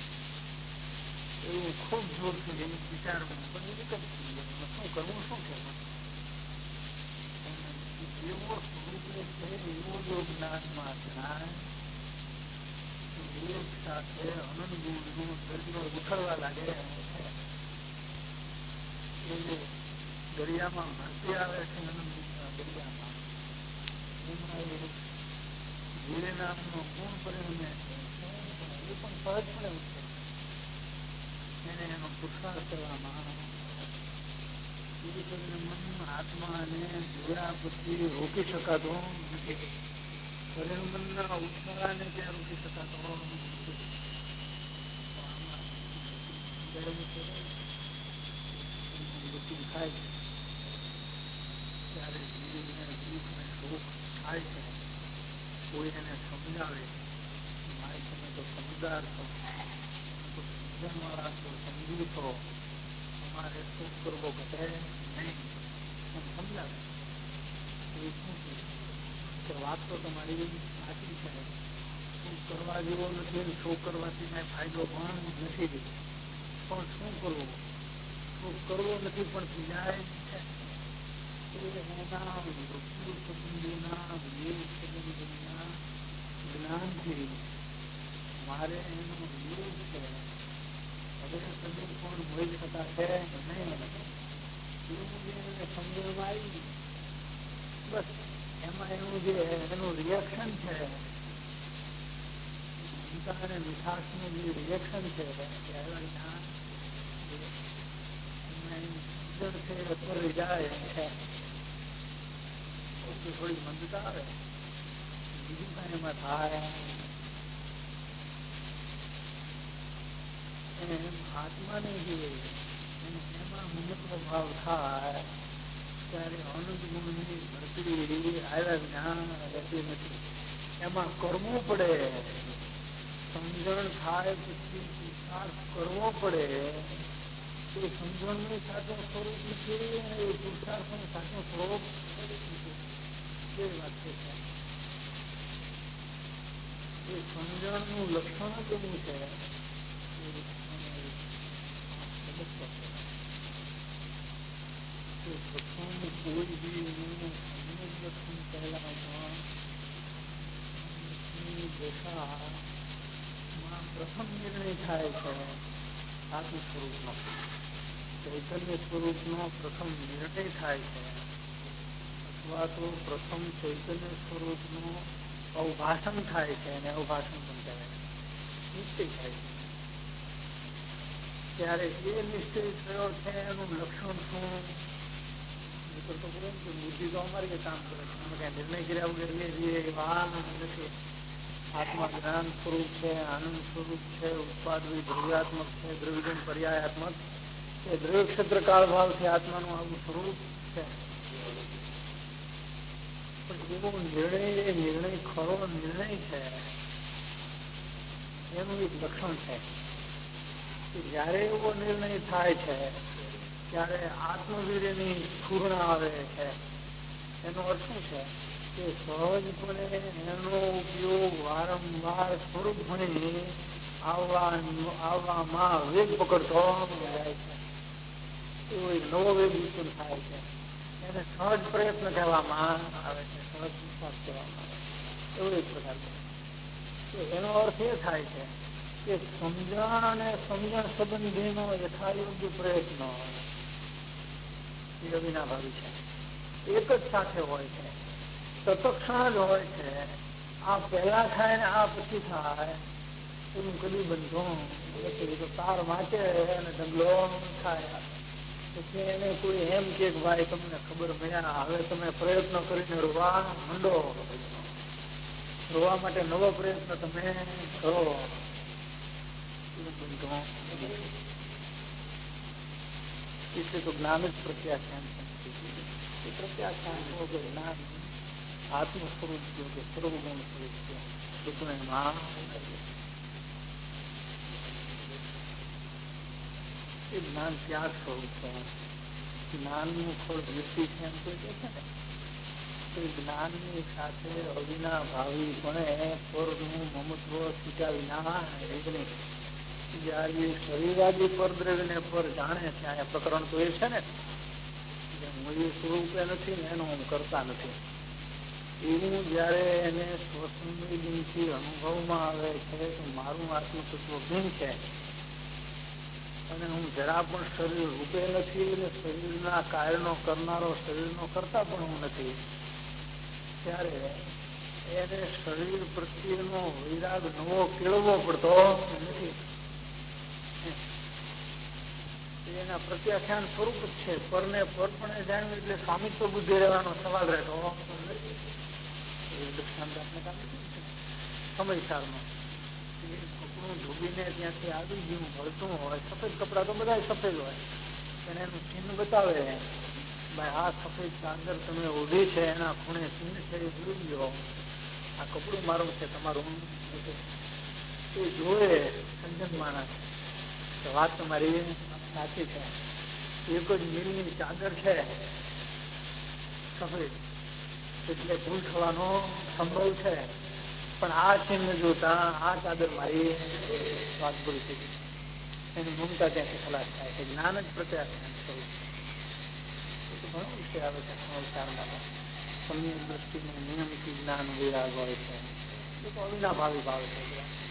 એવું ખૂબ જોરથી એમ વિચારવું પણ એ વિકલ્પ થઈ ગયો. શું કરવું? શું છે? એવો સ્વરૂપે છે એવો જો જ્ઞાનમાં જ્ઞાન એક સાથે અનંત ગુણનું દરિયો ઉછળવા લાગે છે. એ દરિયામાં ભરતી આવે છે અનંત દરિયામાં, એમાં ધીરે નામનો કોણ પરિણમે છે એ પણ સહજપણે ઉઠે. એને એનો પુરુષાર્થ કરવામાં આવે. મન આત્માને જોયા પછી રોકી શકાતો નથી. પરિણમનના ઉછાળાને ત્યાં રોકી શકાતો નથી. થાય છે ત્યારે જીવને દુઃખ ને સુખ થાય છે. કોઈ એને સમજાવે, મારે તમે તો સમજદાર છો, તો સમજણવાળા છો, સમજુ છો, તમારે સુખ કરવો ઘટે નહીં એમ સમજાવે. એ શું કે વાત તો તમારી સાચી છે, શું કરવા જેવો નથી, શું કરવાથી કાંઈ ફાયદો પણ નથી, પણ શું કરવું? શું કરવો નથી પણ થઈ જાય છે. એના મૃત્યુ સંબંધીના વિવેક સંબંધીના જ્ઞાનથી મારે એનો વિરોધ છે. હવે તમે પણ મળી શકા છે નહીં, એવું જે એને સમજણમાં આવી બસ એમાં એનું જે એનું રિએક્શન છે, મમતા અને મીઠાશનું જે રિએક્શન છે ત્યારે સમજણ છે ઉપર જાય છે. થોડી મંદતા આવે, બીજું કાંઈ એમાં થાય. એમ આત્માને જે એમાં મહત્વ ભાવ થાય ત્યારે અનંત ગુણની ભરતી આવ્યા વિના રહેતી નથી. એમાં કરવું પડે, સમજણ થાય પછી પુરુષાર્થ કરવો પડે. એ સમજણનું સાચું સ્વરૂપ નથી અને એ પુરુષાર્થનું સાચું સ્વરૂપ એ વાત છે. એ સમજણનું લક્ષણ જ એવું છે. પ્રથમ કોઈ જીવનું લક્ષણ પહેલા દશામાં પ્રથમ નિર્ણય થાય છે સાચું સ્વરૂપનો, ચૈતન્ય સ્વરૂપનો પ્રથમ નિર્ણય થાય છે, અથવા તો પ્રથમ ચૈતન્ય સ્વરૂપનું અવભાષણ થાય છે. અને અવભાષણ પણ કહેવાય નિશ્ચય થાય છે. ત્યારે એ નિશ્ચય થયો છે એનું લક્ષણ શું? તો બુદ્ધિ તો અમારી કામ કરે છે, અમે કઈ નિર્ણય કર્યા વગર એ વાહન નથી. આત્મા જ્ઞાન સ્વરૂપ છે, આનંદ સ્વરૂપ છે, ઉત્પાદવી દ્રવ્યાત્મક છે, દ્રવ્યજન પર્યાયાત્મક છે, દ્રવ્ય ક્ષેત્ર કાળ ભાવ છે. આત્માનું આવું સ્વરૂપ છે. પણ એવો નિર્ણય એ નિર્ણય ખરો નિર્ણય છે એનું એક લક્ષણ છે કે જયારે એવો નિર્ણય થાય છે ત્યારે આત્મવીર્યની સ્ફૂર્ણ આવે છે. એનો અર્થ શું છે કે સહજપણે એનો ઉપયોગ વારંવાર સ્વરૂપ ભણી આવવા આવવામાં વેગ પકડતો જાય છે. એવો એક નવો વેગ ઉત્પન્ન થાય છે. એને સહજ પ્રયત્ન કહેવામાં આવે છે, સહજ વિશ્વાસ કહેવામાં આવે છે. એવો એક પ્રકાર છે. એનો અર્થ એ થાય છે કે સમજણ અને સમજણ સંબંધીનો યથાયોગ્ય પ્રયત્ન એ અવિનાભાવી છે, એક જ સાથે હોય છે, તત્ક્ષણ જ હોય છે. આ પહેલા થાય ને આ પછી થાય એવું કદી બંધું તો તાર વાંચે અને ઢગલો થાય. પછી એને કોઈ એમ કે ભાઈ તમને ખબર મળ્યા, હવે તમે પ્રયત્ન કરીને રોવા માંડો, રોવા માટે નવો પ્રયત્ન તમે કરો. એટલે તો જ્ઞાન જ પ્રત્યાખ્યાન છે. પ્રત્યાખ્યાન કહો કે જ્ઞાન આત્મ સ્વરૂપ થયો કે સર્વગુણ સ્વરૂપ થયો બધું એમાં એ જ્ઞાન ત્યાગ સ્વરૂપ છે. જ્ઞાનનું ફળ વૃત્તિ છે એમ કોઈ કહે છે ને, એ જ્ઞાનની સાથે અવિના ભાવી પણ પરનું મમત્વ છૂટા વિના નહીં. જયારે શરીરાદી પરદ્રવ્યને પર જાણે છે, આ પ્રકરણ તો એ છે ને હું એ સ્વરૂપે નથી ને એનો હું કરતા નથી, એવું જયારે એને સ્વસંવેદનથી અનુભવમાં આવે છે તો મારું આત્મતત્વ ભિન્ન છે અને હું જરા પણ શરીર રૂપે નથી અને શરીરના કાર્યનો કરનારો શરીરનો કરતા પણ હું નથી, ત્યારે એને શરીર પ્રત્યેનો વૈરાગ નવો કેળવવો પડતો નથી. એના પ્રત્યાખ્યાન સ્વરૂપ જ છે. પરને પર પણ જાણવું એટલે સ્વામિત્વ બુદ્ધિ રહેવાનો સવાલ રહેતો નથી. સમયસારનો કપડું ધોબીને ત્યાંથી આવી ગયું મળતું હોય, સફેદ કપડા તો બધા સફેદ હોય, પણ એનું ચિહ્ન બતાવે ભાઈ આ સફેદ ચાદર તમે ઓઢી છે એના ખૂણે ચિહ્ન છે એ જોઈ લો, આ કપડું મારું છે તમારું એ જોવે સંજન માણસ વાત તમારી સાચી છે. એક જ મિલની ચાદર છે સફેદ એટલે ભૂલ થવાનો સંભવ છે, પણ આ ચિહ્ન જોતા આ ચાદર મારી વાત ભૂલ થઈ ગઈ, એની મમતા ત્યાંથી ખલાસ થાય છે. જ્ઞાન જ પ્રત્યાખ્યાન થયું. ઘણો વિષય આવે છે વિચારમાં. સમ્યક દ્રષ્ટિને નિયમથી જ્ઞાન વિરાગ હોય છે, એ તો અવિના ભાવી ભાવે છે.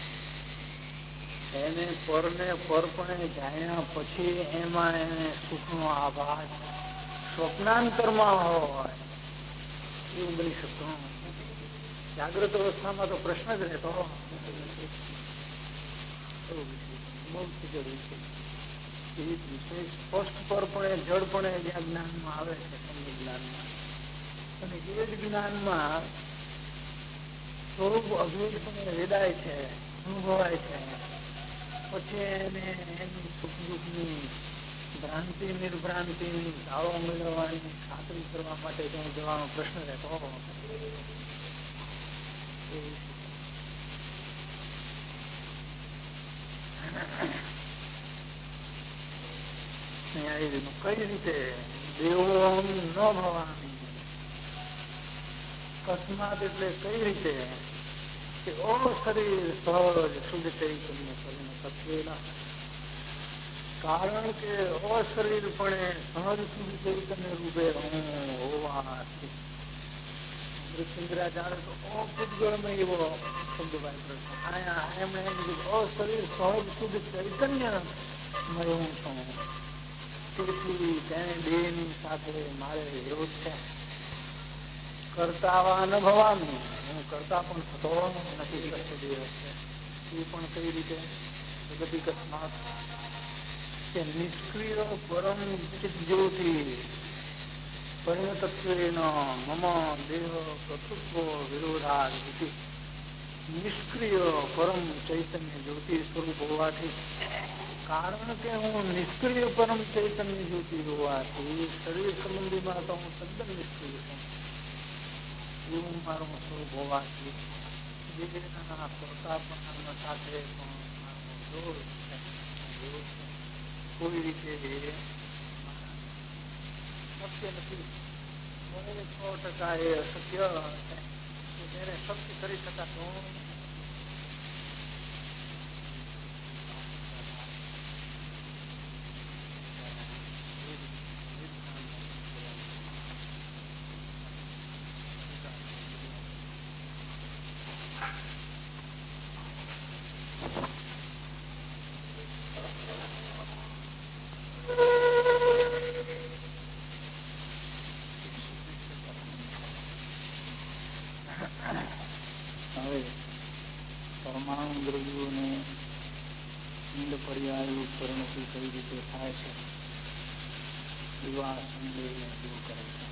એને પરને પરપણે જાણ્યા પછી એમાં એને સુખનો આભાસ સ્વપ્નાંતરમાં હોય એવું બની શકતું. જાગ્રત અવસ્થામાં તો પ્રશ્ન જ રહેતો બહુ જરૂરી છે. એ વિષય સ્પષ્ટ પરપણે જડપણે જ્યાં જ્ઞાનમાં આવે છે સમ્યક જ્ઞાનમાં, અને એ જ જ્ઞાનમાં સ્વરૂપ અભેદપણે વેદાય છે, અનુભવાય છે. પછી એને એની સુખ દુઃખની ભ્રાંતિ નિર્ભ્રાંતિની દાવો મેળવવાની ખાતરી કરવા માટે ત્યાં જવાનો પ્રશ્ન રહેતો. કઈ રીતે દેવો ન ભવાની કસ્માત એટલે કઈ રીતે કે ઓ શરીર સહજ શુદ્ધ ચૈતન્ય કરીને તત્વેલા, કારણ કે અશરીરપણે સહજ શુદ્ધ ચૈતન્ય રૂપે હું હોવાથી મૃત્યુંદ્રા જાણે તો અપુદ્ગળમાં એવો શબ્દ વાપરે છે. અહીંયા એમણે એમ કીધું અશરીર સહજ શુદ્ધ ચૈતન્ય મય હું છું, તેથી તેને દેહની સાથે મારે વિરોધ છે. કરતા ન ભવાની, હું કરતા પણ થતો નથી. દેહ છે એ પણ કઈ રીતે જગતી કસ્માત કે નિષ્ક્રિય પરમ ચિત જ્યોતિ પરિણતત્વેન મમ દેહ કર્તૃત્વ વિરોધા નિષ્ક્રિય પરમ ચૈતન્ય જ્યોતિ સ્વરૂપ હોવાથી, કારણ કે હું નિષ્ક્રિય પરમ ચૈતન્ય જ્યોતિ હોવાથી શરીર સંબંધીમાં તો હું તદ્દન નિષ્ક્રિય છું. એવું મારું સ્વરૂપ હોવાથી દેહના કરતાપણા સાથે પણ મારો જોર છે. કોઈ રીતે શક્ય નથી. સો ટકા એ અશક્ય છે, તેને શક્ય કરી શકાતો પરમાણુ દ્રવ્યોને પિંડ પર્યાય પરિણતિ કઈ રીતે થાય છે એવા સંદેહને દૂર કરે છે.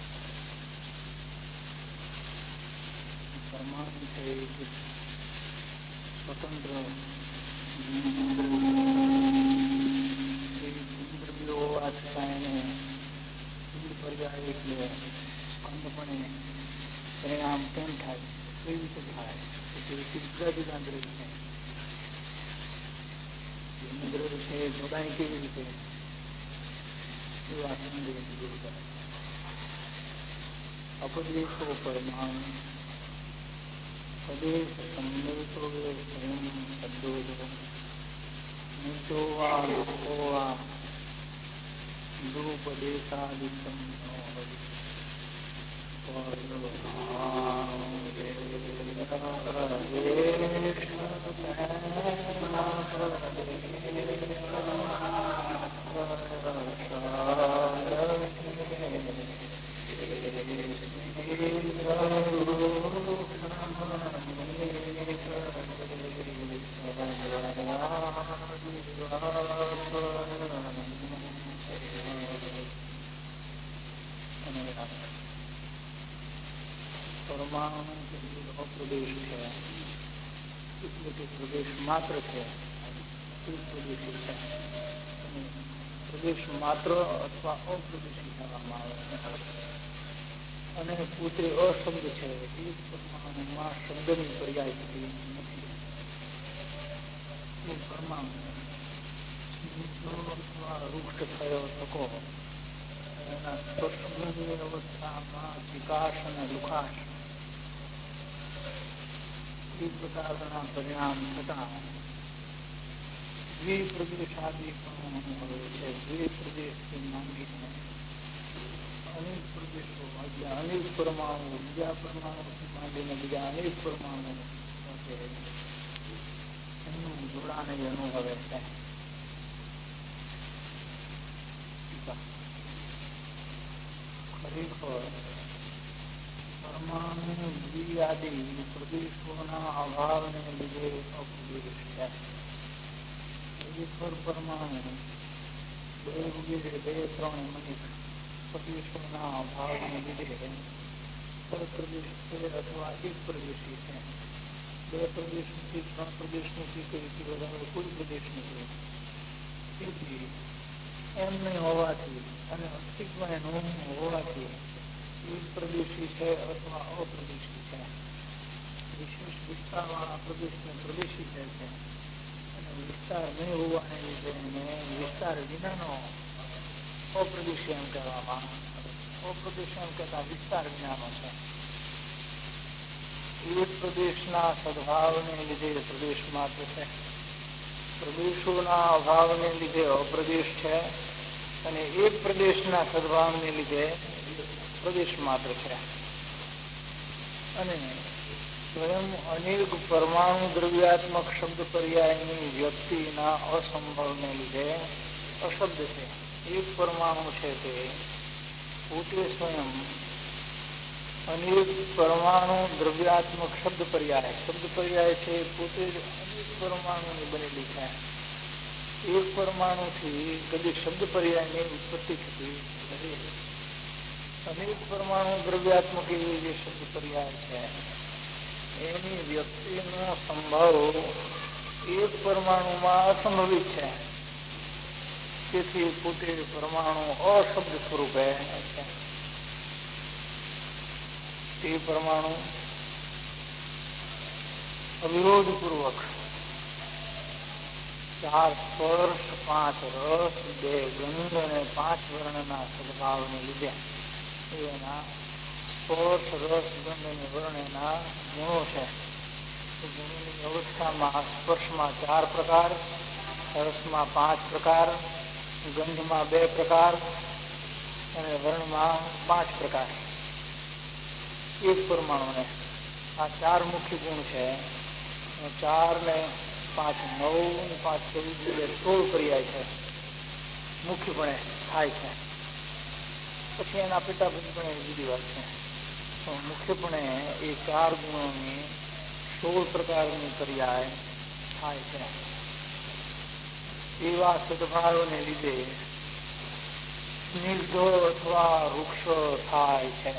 પરમાણુ છે એક સ્વતંત્ર દ્રવ્યો હોવા છતાં એને જાય એટલે સ્કંદપણે પરિણામ કેમ થાય, કેવી રીતે થાય, જુદા જુદા દ્રવ્ય છે, દ્રવ્ય છે જોડાય કેવી રીતે એ વાત સમજવાની જરૂર પડે. અપદેશો પરમાણુ પદેશ સંમેતો સ્વયં શબ્દો નીચો વા લોકો વા દુપદેશાદિકમ પરમાણુ અપ્રદેશ છે એટલે કે પ્રદેશ માત્ર છે, પ્રદેશી છે. પ્રદેશ માત્ર અથવા અપ્રદેશી કહેવામાં આવે છે. અને પોતે અશબ્દ છે. એક પરમાણુમાં શબ્દની પર્યાય થતી નથી. એ પરમાણુ અથવા વૃક્ષ થયો શકો એના સ્પર્શની અવસ્થામાં વિકાસ અને લુકાશ એ પ્રકારના પરિણામ થતા દ્વિપ્રદેશાદી પણ હોય છે. દ્વિપ્રદેશથી માંગીને અનેક પ્રદેશો, અનેક પરમાણુ, બીજા પરમાણુથી માંડીને બીજા અનેક પરમાણુ એનું જોડાણ એ અનુભવે છે. ખરેખર પરમાણુ દ્વિઆદિ પ્રદેશોના અભાવને લીધે અપ્રદેશ છે. ખરેખર પરમાણુ બે વગેરે બે ત્રણ મનિક પ્રદેશોના અભાવને લીધે પરપ્રદેશ છે અથવા એક પ્રદેશી છે. બે પ્રદેશ નથી, ત્રણ પ્રદેશ નથી, કઈથી વધારે કોઈ પ્રદેશ નથી. તેથી એમને હોવાથી અને અસ્તિત્વ એનું હોવાથી એક પ્રદેશી છે અથવા અપ્રદેશી છે. વિશેષ વિસ્તારવાળા પ્રદેશને પ્રદેશી કહે છે અને વિસ્તાર નહીં હોવાને લીધે એને વિસ્તાર વિનાનો અપ્રદેશી એમ કહેવામાં. અપ્રદેશી એમ કહેતા વિસ્તાર વિનાનો છે. એક પ્રદેશના સદભાવને લીધે પ્રદેશ માત્ર છે. પ્રદેશોના અભાવને લીધે અપ્રદેશ છે અને એક પ્રદેશના સદભાવને લીધે પ્રદેશ માત્ર છે. અને સ્વયં અનેક પરમાણુ દ્રવ્યાત્મક શબ્દ પર્યાયની વ્યક્તિના અસંભવને લીધે અશબ્દ છે. એક પરમાણુ છે તે પોતે સ્વયં અનેક પરમાણુ દ્રવ્યાત્મક શબ્દ પર્યાય શબ્દ પર્યાય છે પોતે જ અનેક પરમાણુની બનેલી છે. એક પરમાણુથી કદી શબ્દ પર્યાયની ઉત્પત્તિ થતી નથી. અનેક પરમાણુ દ્રવ્યાત્મક એવી જે શબ્દ પર્યાય છે એની વ્યક્તિનો સંભવ એક પરમાણુમાં અસંભવિત છે. તેથી પોતે પરમાણુ અશબ્દ સ્વરૂપે છે. તે પરમાણુ અવિરોધ પૂર્વક ચાર સ્પર્શ, પાંચ રસ, બે ગંધ અને પાંચ વર્ણના સદભાવને લીધે એના સ્પર્શ, રસ, ગંધ અને વર્ણ એના ગુણો છે. ગુણોની અવસ્થામાં સ્પર્શમાં ચાર પ્રકાર, રસમાં પાંચ પ્રકાર, ગંધમાં બે પ્રકાર અને વર્ણમાં પાંચ પ્રકાર. એક પરમાણુને આ ચાર મુખ્ય ગુણ છે. ચાર ને પાંચ નવ ને પાંચ ચૌદ સોળ પર્યાય છે મુખ્યપણે થાય છે. પછી એના પેટાપંચપણે બીજી વાત છે. મુખ્યપણે એ ચાર ગુણોની સોળ પ્રકારની પર્યાય થાય છે. એવા સદભાવને લીધે સ્નિગ્ધો અથવા વૃક્ષ થાય છે.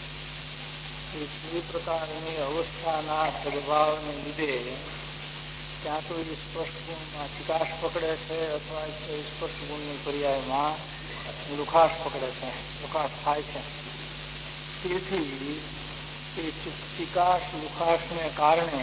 એ પ્રકારની અવસ્થાના સદભાવને લીધે ત્યાં તો એ સ્પષ્ટ ગુણમાં ચિકાસ પકડે છે અથવા સ્પષ્ટ ગુણની પર્યાયમાં લુખાશ પકડે છે, લુખાશ થાય છે. તેથી એ ચિકાશ લુખાશને કારણે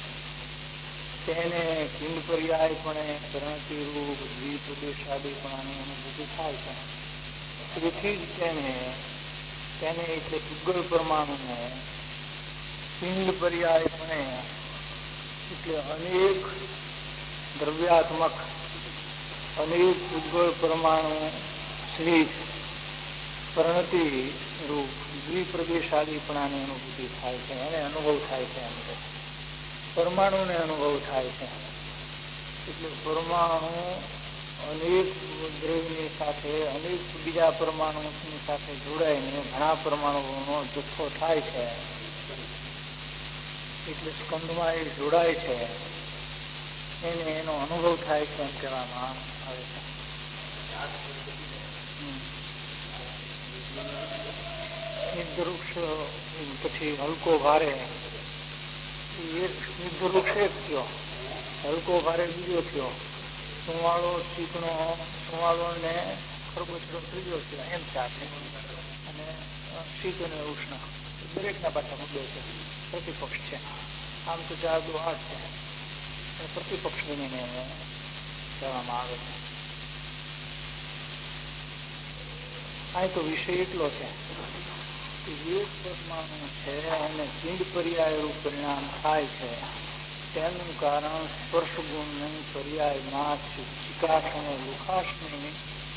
તેને પિંડ પર્યાયપણે પરિણતિરૂપ દ્વિપ્રદેશાદિપણાની અનુભૂતિ થાય છે. તેથી જ તેને તેને એટલે પુદ્ગલ પરમાણુને પિંડ પર્યાયપણે એટલે અનેક દ્રવ્યાત્મક અનેક પુદ્ગલ પરમાણુ સહિત પરિણતિ રૂપ દ્વિપ્રદેશાદિપણાની અનુભૂતિ થાય છે, એને અનુભવ થાય છે. એમ કે પરમાણુને અનુભવ થાય છે. એટલે પરમાણુ અનેક દ્રવ્યની સાથે અનેક બીજા પરમાણુની સાથે જોડાઈને ઘણા પરમાણુઓનો જથ્થો થાય છે. એટલે સ્કંદમાં એ જોડાય છે, એને એનો અનુભવ થાય છે એમ કહેવામાં આવે છે. વૃક્ષ પછી હલકો ભારે એક વૃક્ષ એક થયો, હલકો ભારે બીજો થયો, સુવાળો ચીકણો સુવાળો ને ખરબચડો ત્રીજો થયો, એમ ચાર. અને શીત અને ઉષ્ણ દરેકના પાછા મુદ્દો છે, પ્રતિપક્ષ છે. આમ તો ચાર દો આઠ છે, પ્રતિપક્ષ બનીને કહેવામાં આવે છે. આ તો વિષય એટલો છે કે એક પરમાણુ છે અને પિંડ પર્યાય રૂપ પરિણામ થાય છે. તેનું કારણ સ્પર્શ ગુણની પર્યાયમાં ચિકાશ અને લુખાશની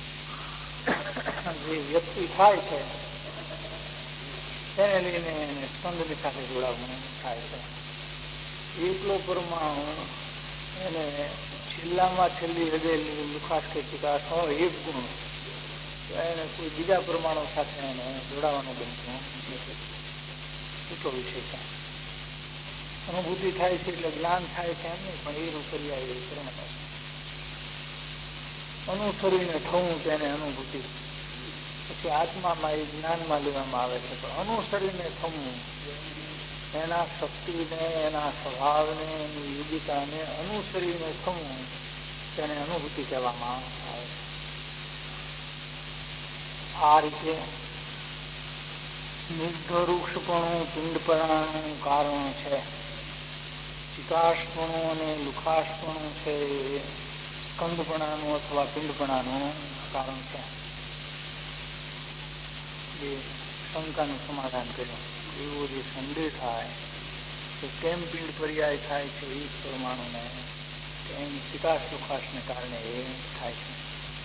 જે વ્યક્તિ થાય છે તેને લઈને એને સ્કંદની સાથે જોડાવું થાય છે. એકલો પરમાણુ એને છેલ્લામાં છેલ્લી હૃદયની લુખાશ કે ચિકાશ હોય એક ગુણ, એને કોઈ બીજા પરમાણુ સાથે એને જોડાવાનું બનતું એટલો વિષય છે. અનુભૂતિ થાય છે એટલે જ્ઞાન થાય છે એમ નહીં, પણ એનું પર્યાય પરિણામ છે. અનુસરીને થવું તેને અનુભૂતિ, પછી આત્મામાં એ જ્ઞાનમાં લેવામાં આવે છે. પણ અનુસરીને થવું, એના શક્તિને એના સ્વભાવને એની યોગ્યતાને અનુસરીને થવું તેને અનુભૂતિ કહેવામાં આવે છે. આ રીતે નિર્ધરૂક્ષપણું પિંડપણાનું કારણ છે, ચિકાશપણું અને લુખાશપણું છે સ્કંદપણાનું અથવા પિંડપણાનું કારણ છે. જે શંકાનું સમાધાન કર્યું, એવો જે સંદેહ થાય કે કેમ પિંડ પર્યાય થાય છે એ પરમાણુને, એમ ચિકાશ લુખાશને કારણે એ થાય છે.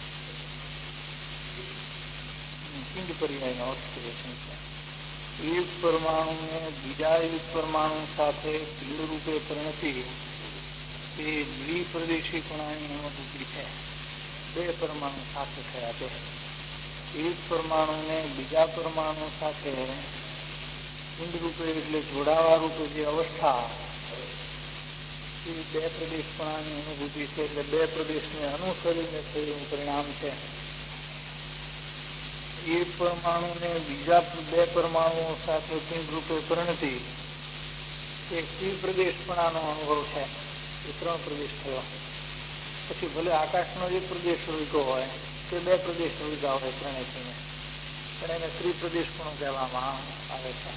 પિંડ પર્યાયનો અર્થ કર્યો છે એક પરમાણુને બીજા એક પરમાણુ સાથે પિંડ રૂપે પરિણતિ એ દ્વિપ્રદેશીપણાની અનુભૂતિ છે. બે પરમાણુ સાથે થયા છે. એક પરમાણુને બીજા પરમાણુ સાથે પિંડ રૂપે એટલે જોડાવા રૂપે જે અવસ્થા એ બે પ્રદેશપણાની અનુભૂતિ છે. એટલે બે પ્રદેશને અનુસરીને થયું પરિણામ છે. એક પરમાણુને બીજા બે પરમાણુઓ સાથે પિંડ રૂપે પરિણતિ એ ત્રિપ્રદેશપણાનો અનુભવ છે. એ ત્રણ પ્રદેશ થયો. પછી ભલે આકાશનો એક પ્રદેશ રૂગ્યો હોય કે બે પ્રદેશ રૂગ્યા હોય પરિણતિને, પણ એને ત્રિપ્રદેશપણું કહેવામાં આવે છે.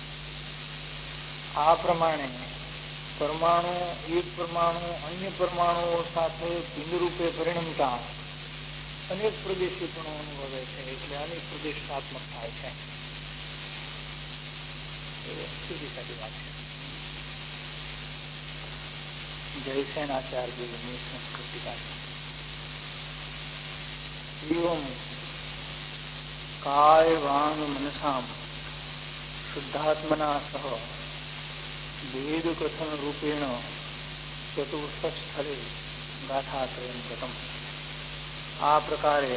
આ પ્રમાણે પરમાણુ એક પરમાણુ અન્ય પરમાણુઓ સાથે પિંડ રૂપે પરિણમતા અનેક પ્રદેશીપણું અનુભવે છે. એટલે અનેક પ્રદેશાત્મક થાય છે. એ સીધી સાદી વાત છે. જયસેનાચાર્યની સંસ્કૃતિકા એવં કાય વાંગ મનસામ શુદ્ધાત્મના સહ ભેદ કથન રૂપેણ ચતુર્થ સ્થળે ગાથાત્રયમ ગતમ. આ પ્રકારે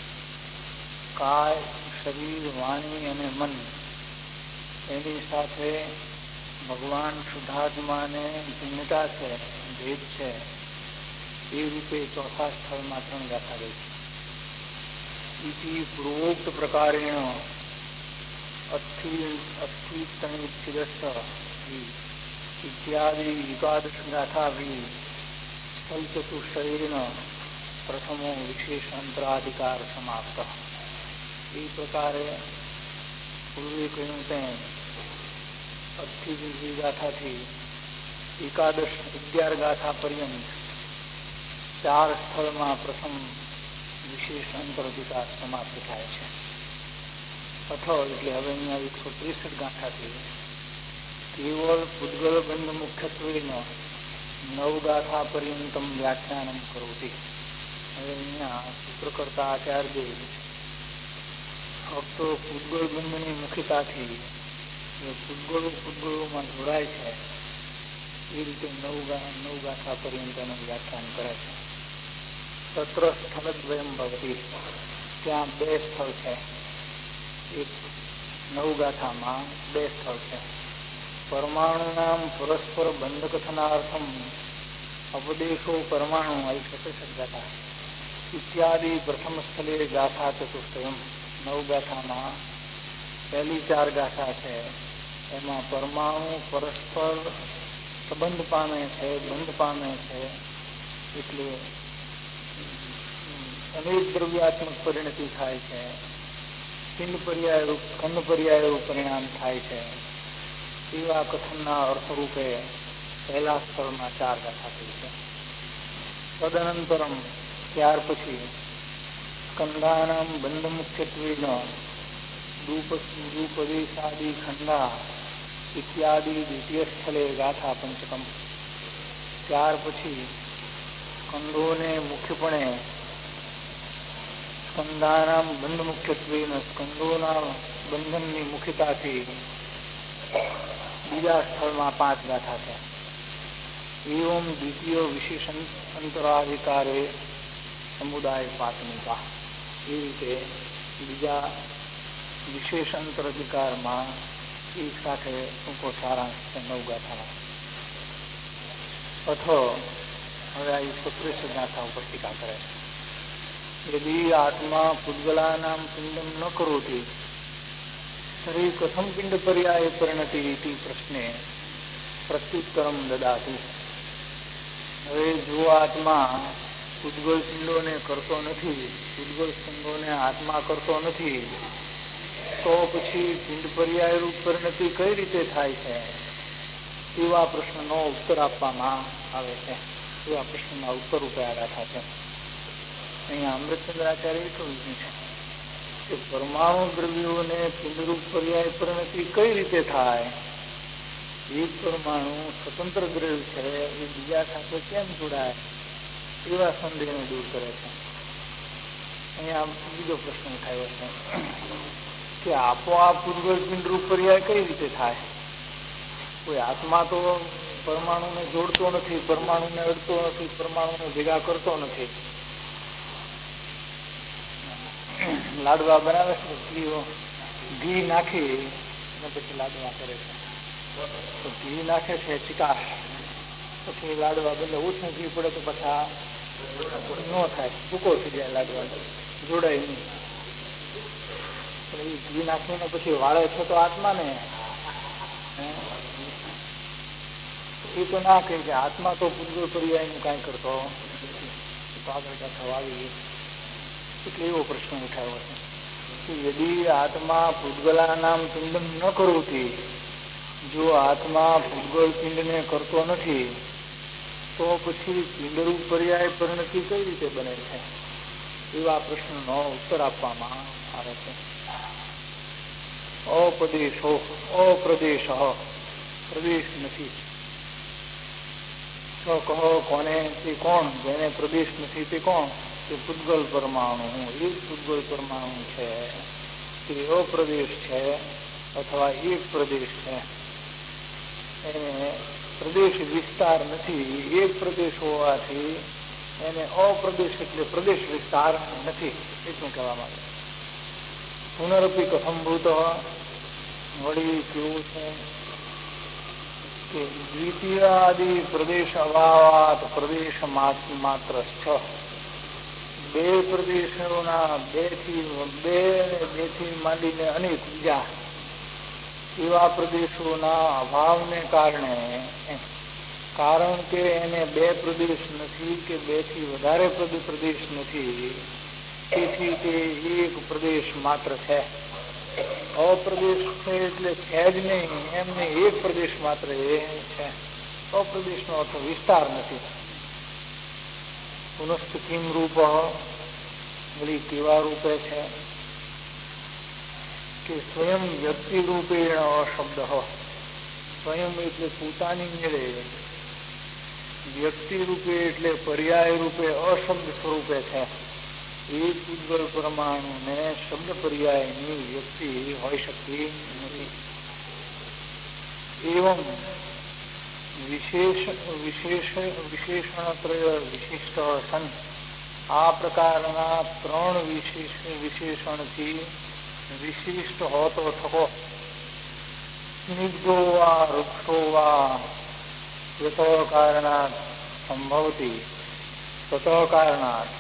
કાય, શરીર, વાણી અને મન એની સાથે ભગવાન શુદ્ધાત્માને ભિન્નતા છે, ભેદ છે, એ રૂપે ચોથા સ્થળમાં ત્રણ ગાથા ગઈ છે. ઇતિ પૂર્વોક્ત પ્રકારેણ અસ્થિતનિચ્છિદસ્થ ઇત્યાદિ એકાદશ ગાથાભિ સ્થળચતુષ્ટયેન પ્રથમો વિશેષ અંતરાધિકાર સમાપ્ત. એ પ્રકારે પૂર્વે કહ્યું તેમ અઠ્ઠી બીજી ગાથાથી એકાદશ અગિયાર ગાથા પર્યંત ચાર સ્થળમાં પ્રથમ વિશેષ અંતરધિકાર સમાપ્ત થાય છે. અથ એટલે હવે અહીંયા એકસો ત્રેસઠ ગાથાથી કેવળ પૂદગલ બંધ મુખ્યત્વેનો નવ ગાથા પર્યંતમ વ્યાખ્યાનમ કરોતી. હવે અહીંયા સૂત્રકર્તા આચાર્ય ફક્ત પૂદગલ બંધની મુખ્યતાથી પૂદગલો પૂદગલોમાં જોડાય છે એ રીતે નવ નવ ગાથા પર્યંત એનું વ્યાખ્યાન કરે છે. તત્ર સ્થળદ્વયમ ભવતી, ત્યાં બે સ્થળ છે. એક નવગાથામાં બે સ્થળ છે. પરમાણુનામ પરસ્પર બંધકથનાર્થમ અપદેશો પરમાણુ ગાથા ઇત્યાદિ પ્રથમ સ્થળે ગાથા ચતુષ્ટયમ. નવગાથામાં પહેલી ચાર ગાથા છે એમાં પરમાણુ પરસ્પર સંબંધ પામે છે, બંધ પામે છે, એટલે અનેક દ્રવ્યાત્મક પરિણતિ થાય છે. પિંડ પર્યાય રૂપ ખંડ પર્યાય રૂપ પરિણામ થાય છે. એવા કથનના અર્થરૂપે પહેલા સ્થળમાં ચાર ગાથા થઈ છે. તદનંતરમ ત્યાર પછી સ્કંધાનામ બંધ મુખ્યત્વેનો દુપદેશાદિ ખંડા ઇત્યાદિ દ્વિતીય સ્થળે ગાથા પંચકમ. ત્યાર પછી સ્કંધોને મુખ્યપણે સ્કંધાનામ બંધ મુખ્યત્વેનો સ્કંદોના બંધનની મુખ્યતાથી બીજા સ્થળમાં પાંચ ગાથા છે. એવમ દ્વિતીય વિશેષ અંતરાધિકારે સમુદાય પ્રાથમિકા. એ રીતે બીજા વિશેષ અંતરાધિકારમાં એક સાથે ટૂંકો સારાંશ છે નવ ગાથાનો. અથ હવે આ એકસો ત્રેસઠ ગાથા ઉપર ટીકા કરે છે. यदि आत्मा पुद्गलानां पिंडम न करोति तर्हि कथम पिंड पर्याय परिणति इति प्रश्ने प्रत्युत्तरम ददाति. હવે જો આત્મા પુદ્ગલ પિંડોને કરતો નથી, પુદ્ગલ સ્કંદોને આત્મા કરતો નથી, તો પછી પિંડ પર્યાય રૂપ પરિણતિ કઈ રીતે થાય છે એવા પ્રશ્નનો ઉત્તર આપવામાં આવે છે. એવા પ્રશ્નના ઉત્તર રૂપે આ ગાથા છે. અહીંયા અમૃતચંદ્રાચાર્ય એટલું લીધું છે કે પરમાણુ દ્રવ્યોને પિંડરૂપ પર્યાય પરિણતિ કઈ રીતે થાય. એક પરમાણુ સ્વતંત્ર દ્રવ્ય છે એ બીજા સાથે કેમ જોડાય એવા સંદેહને દૂર કરે છે. અહીંયા બીજો પ્રશ્ન ઉઠાવ્યો છે કે આપોઆપ પૂર્વજ પિંડરૂપ પર્યાય કઈ રીતે થાય. કોઈ આત્મા તો પરમાણુને જોડતો નથી, પરમાણુને અડતો નથી, પરમાણુને ભેગા કરતો નથી. લાડવા બનાવે છે સ્ત્રીઓ, ઘી નાખી અને પછી લાડવા કરે છે. તો ઘી નાખે છે ચિકાશ, પછી લાડવા બને ઓછું ઘી પડે તો પાછા ન થાય, ટૂંકો થઈ જાય, લાડવા જોડાય નહીં. એ ઘી નાખીને પછી વાળે છે તો આત્મા ને એ તો ના કહે કે આત્મા તો પૂર્વ પર્યાય નું કઈ કરતો આગળ કથા આવી. એટલે એવો પ્રશ્ન ઉઠાવ્યો છે કે યદિ આત્મા પૂદગલાનામ પિંડમ ન કરોતી, જો આત્મા પૂદગલ પિંડને કરતો નથી તો પછી પિંડરૂપ પર્યાય પરિણતિ કઈ રીતે બને છે એવા પ્રશ્નનો ઉત્તર આપવામાં આવે છે. અપદેશો અપ્રદેશ પ્રદેશ નથી. તો કહો કોને તે કોણ, જેને પ્રદેશ નથી તે કોણ? તે પૂદગલ પરમાણુ. એક પૂદગલ પરમાણુ છે તે અપ્રદેશ છે અથવા એક પ્રદેશ છે. એને પ્રદેશ વિસ્તાર નથી. એક પ્રદેશ હોવાથી એને અપ્રદેશ એટલે પ્રદેશ વિસ્તાર નથી એટલું કહેવામાં આવે. પુનરપી કથમ ભૂત, વળી કેવું છે કે દ્વિતીયાદિ પ્રદેશ અભાવાત પ્રદેશ માત્ર છ. બે પ્રદેશોના બે થી બે બે થી માંડીને અનેક બીજા એવા પ્રદેશોના અભાવને કારણે, કારણ કે એને બે પ્રદેશ નથી કે બે થી વધારે પ્રદેશ નથી, તેથી તે એક પ્રદેશ માત્ર છે. અપ્રદેશ છે એટલે છે જ નહીં, એમને એક પ્રદેશ માત્ર એ છે. અપ્રદેશનો અર્થ વિસ્તાર નથી. પુનશ્ચ કિમ રૂપ, વળી કેવા રૂપે છે કે સ્વયં વ્યક્તિ રૂપેણ અશબ્દ, સ્વયં એટલે પોતાની મેળે, વ્યક્તિ રૂપે એટલે પર્યાય રૂપે અશબ્દ સ્વરૂપે છે. એક ઉદ્ગલ પરમાણુ ને શબ્દ પર્યાયની વ્યક્તિ હોઈ શકતી નથી. એવં વિશેષ વિશેષ વિશેષણત્રય વિશિષ્ટ સન, આ પ્રકારના ત્રણ વિશેષ વિશેષણથી વિશિષ્ટ હોતો થકો. સ્નિગ્ધો વા વૃક્ષો વા યત કારણાત સંભવતી તત કારણાત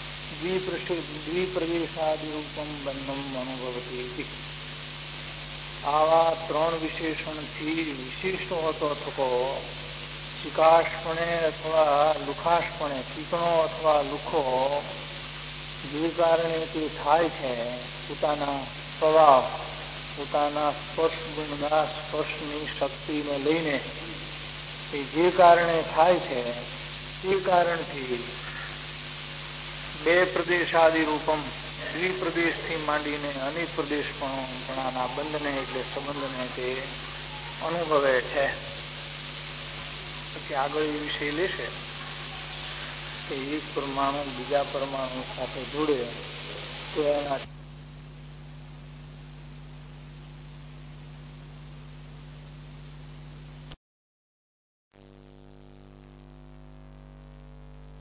દ્વિપ્રદેશાદિરૂપમ બંધમ અનુભવતી. આવા ત્રણ વિશેષણથી વિશિષ્ટ હોતો થકો ચિકાશપણે અથવા લુખાશપણે, ચીકણો અથવા લુખો, જે કારણે તે થાય છે પોતાના સ્વભાવ, પોતાના સ્પર્શ ગુણના સ્પર્શની શક્તિને લઈને એ જે કારણે થાય છે તે કારણથી બે પ્રદેશાદિ રૂપમ, દ્વિપ્રદેશથી માંડીને અનેક પ્રદેશપણાના બંધને એટલે સંબંધને તે અનુભવે છે. પછી આગળ એ વિષય લેશે કે એક પરમાણુ બીજા પરમાણુ સાથે જોડે તો એના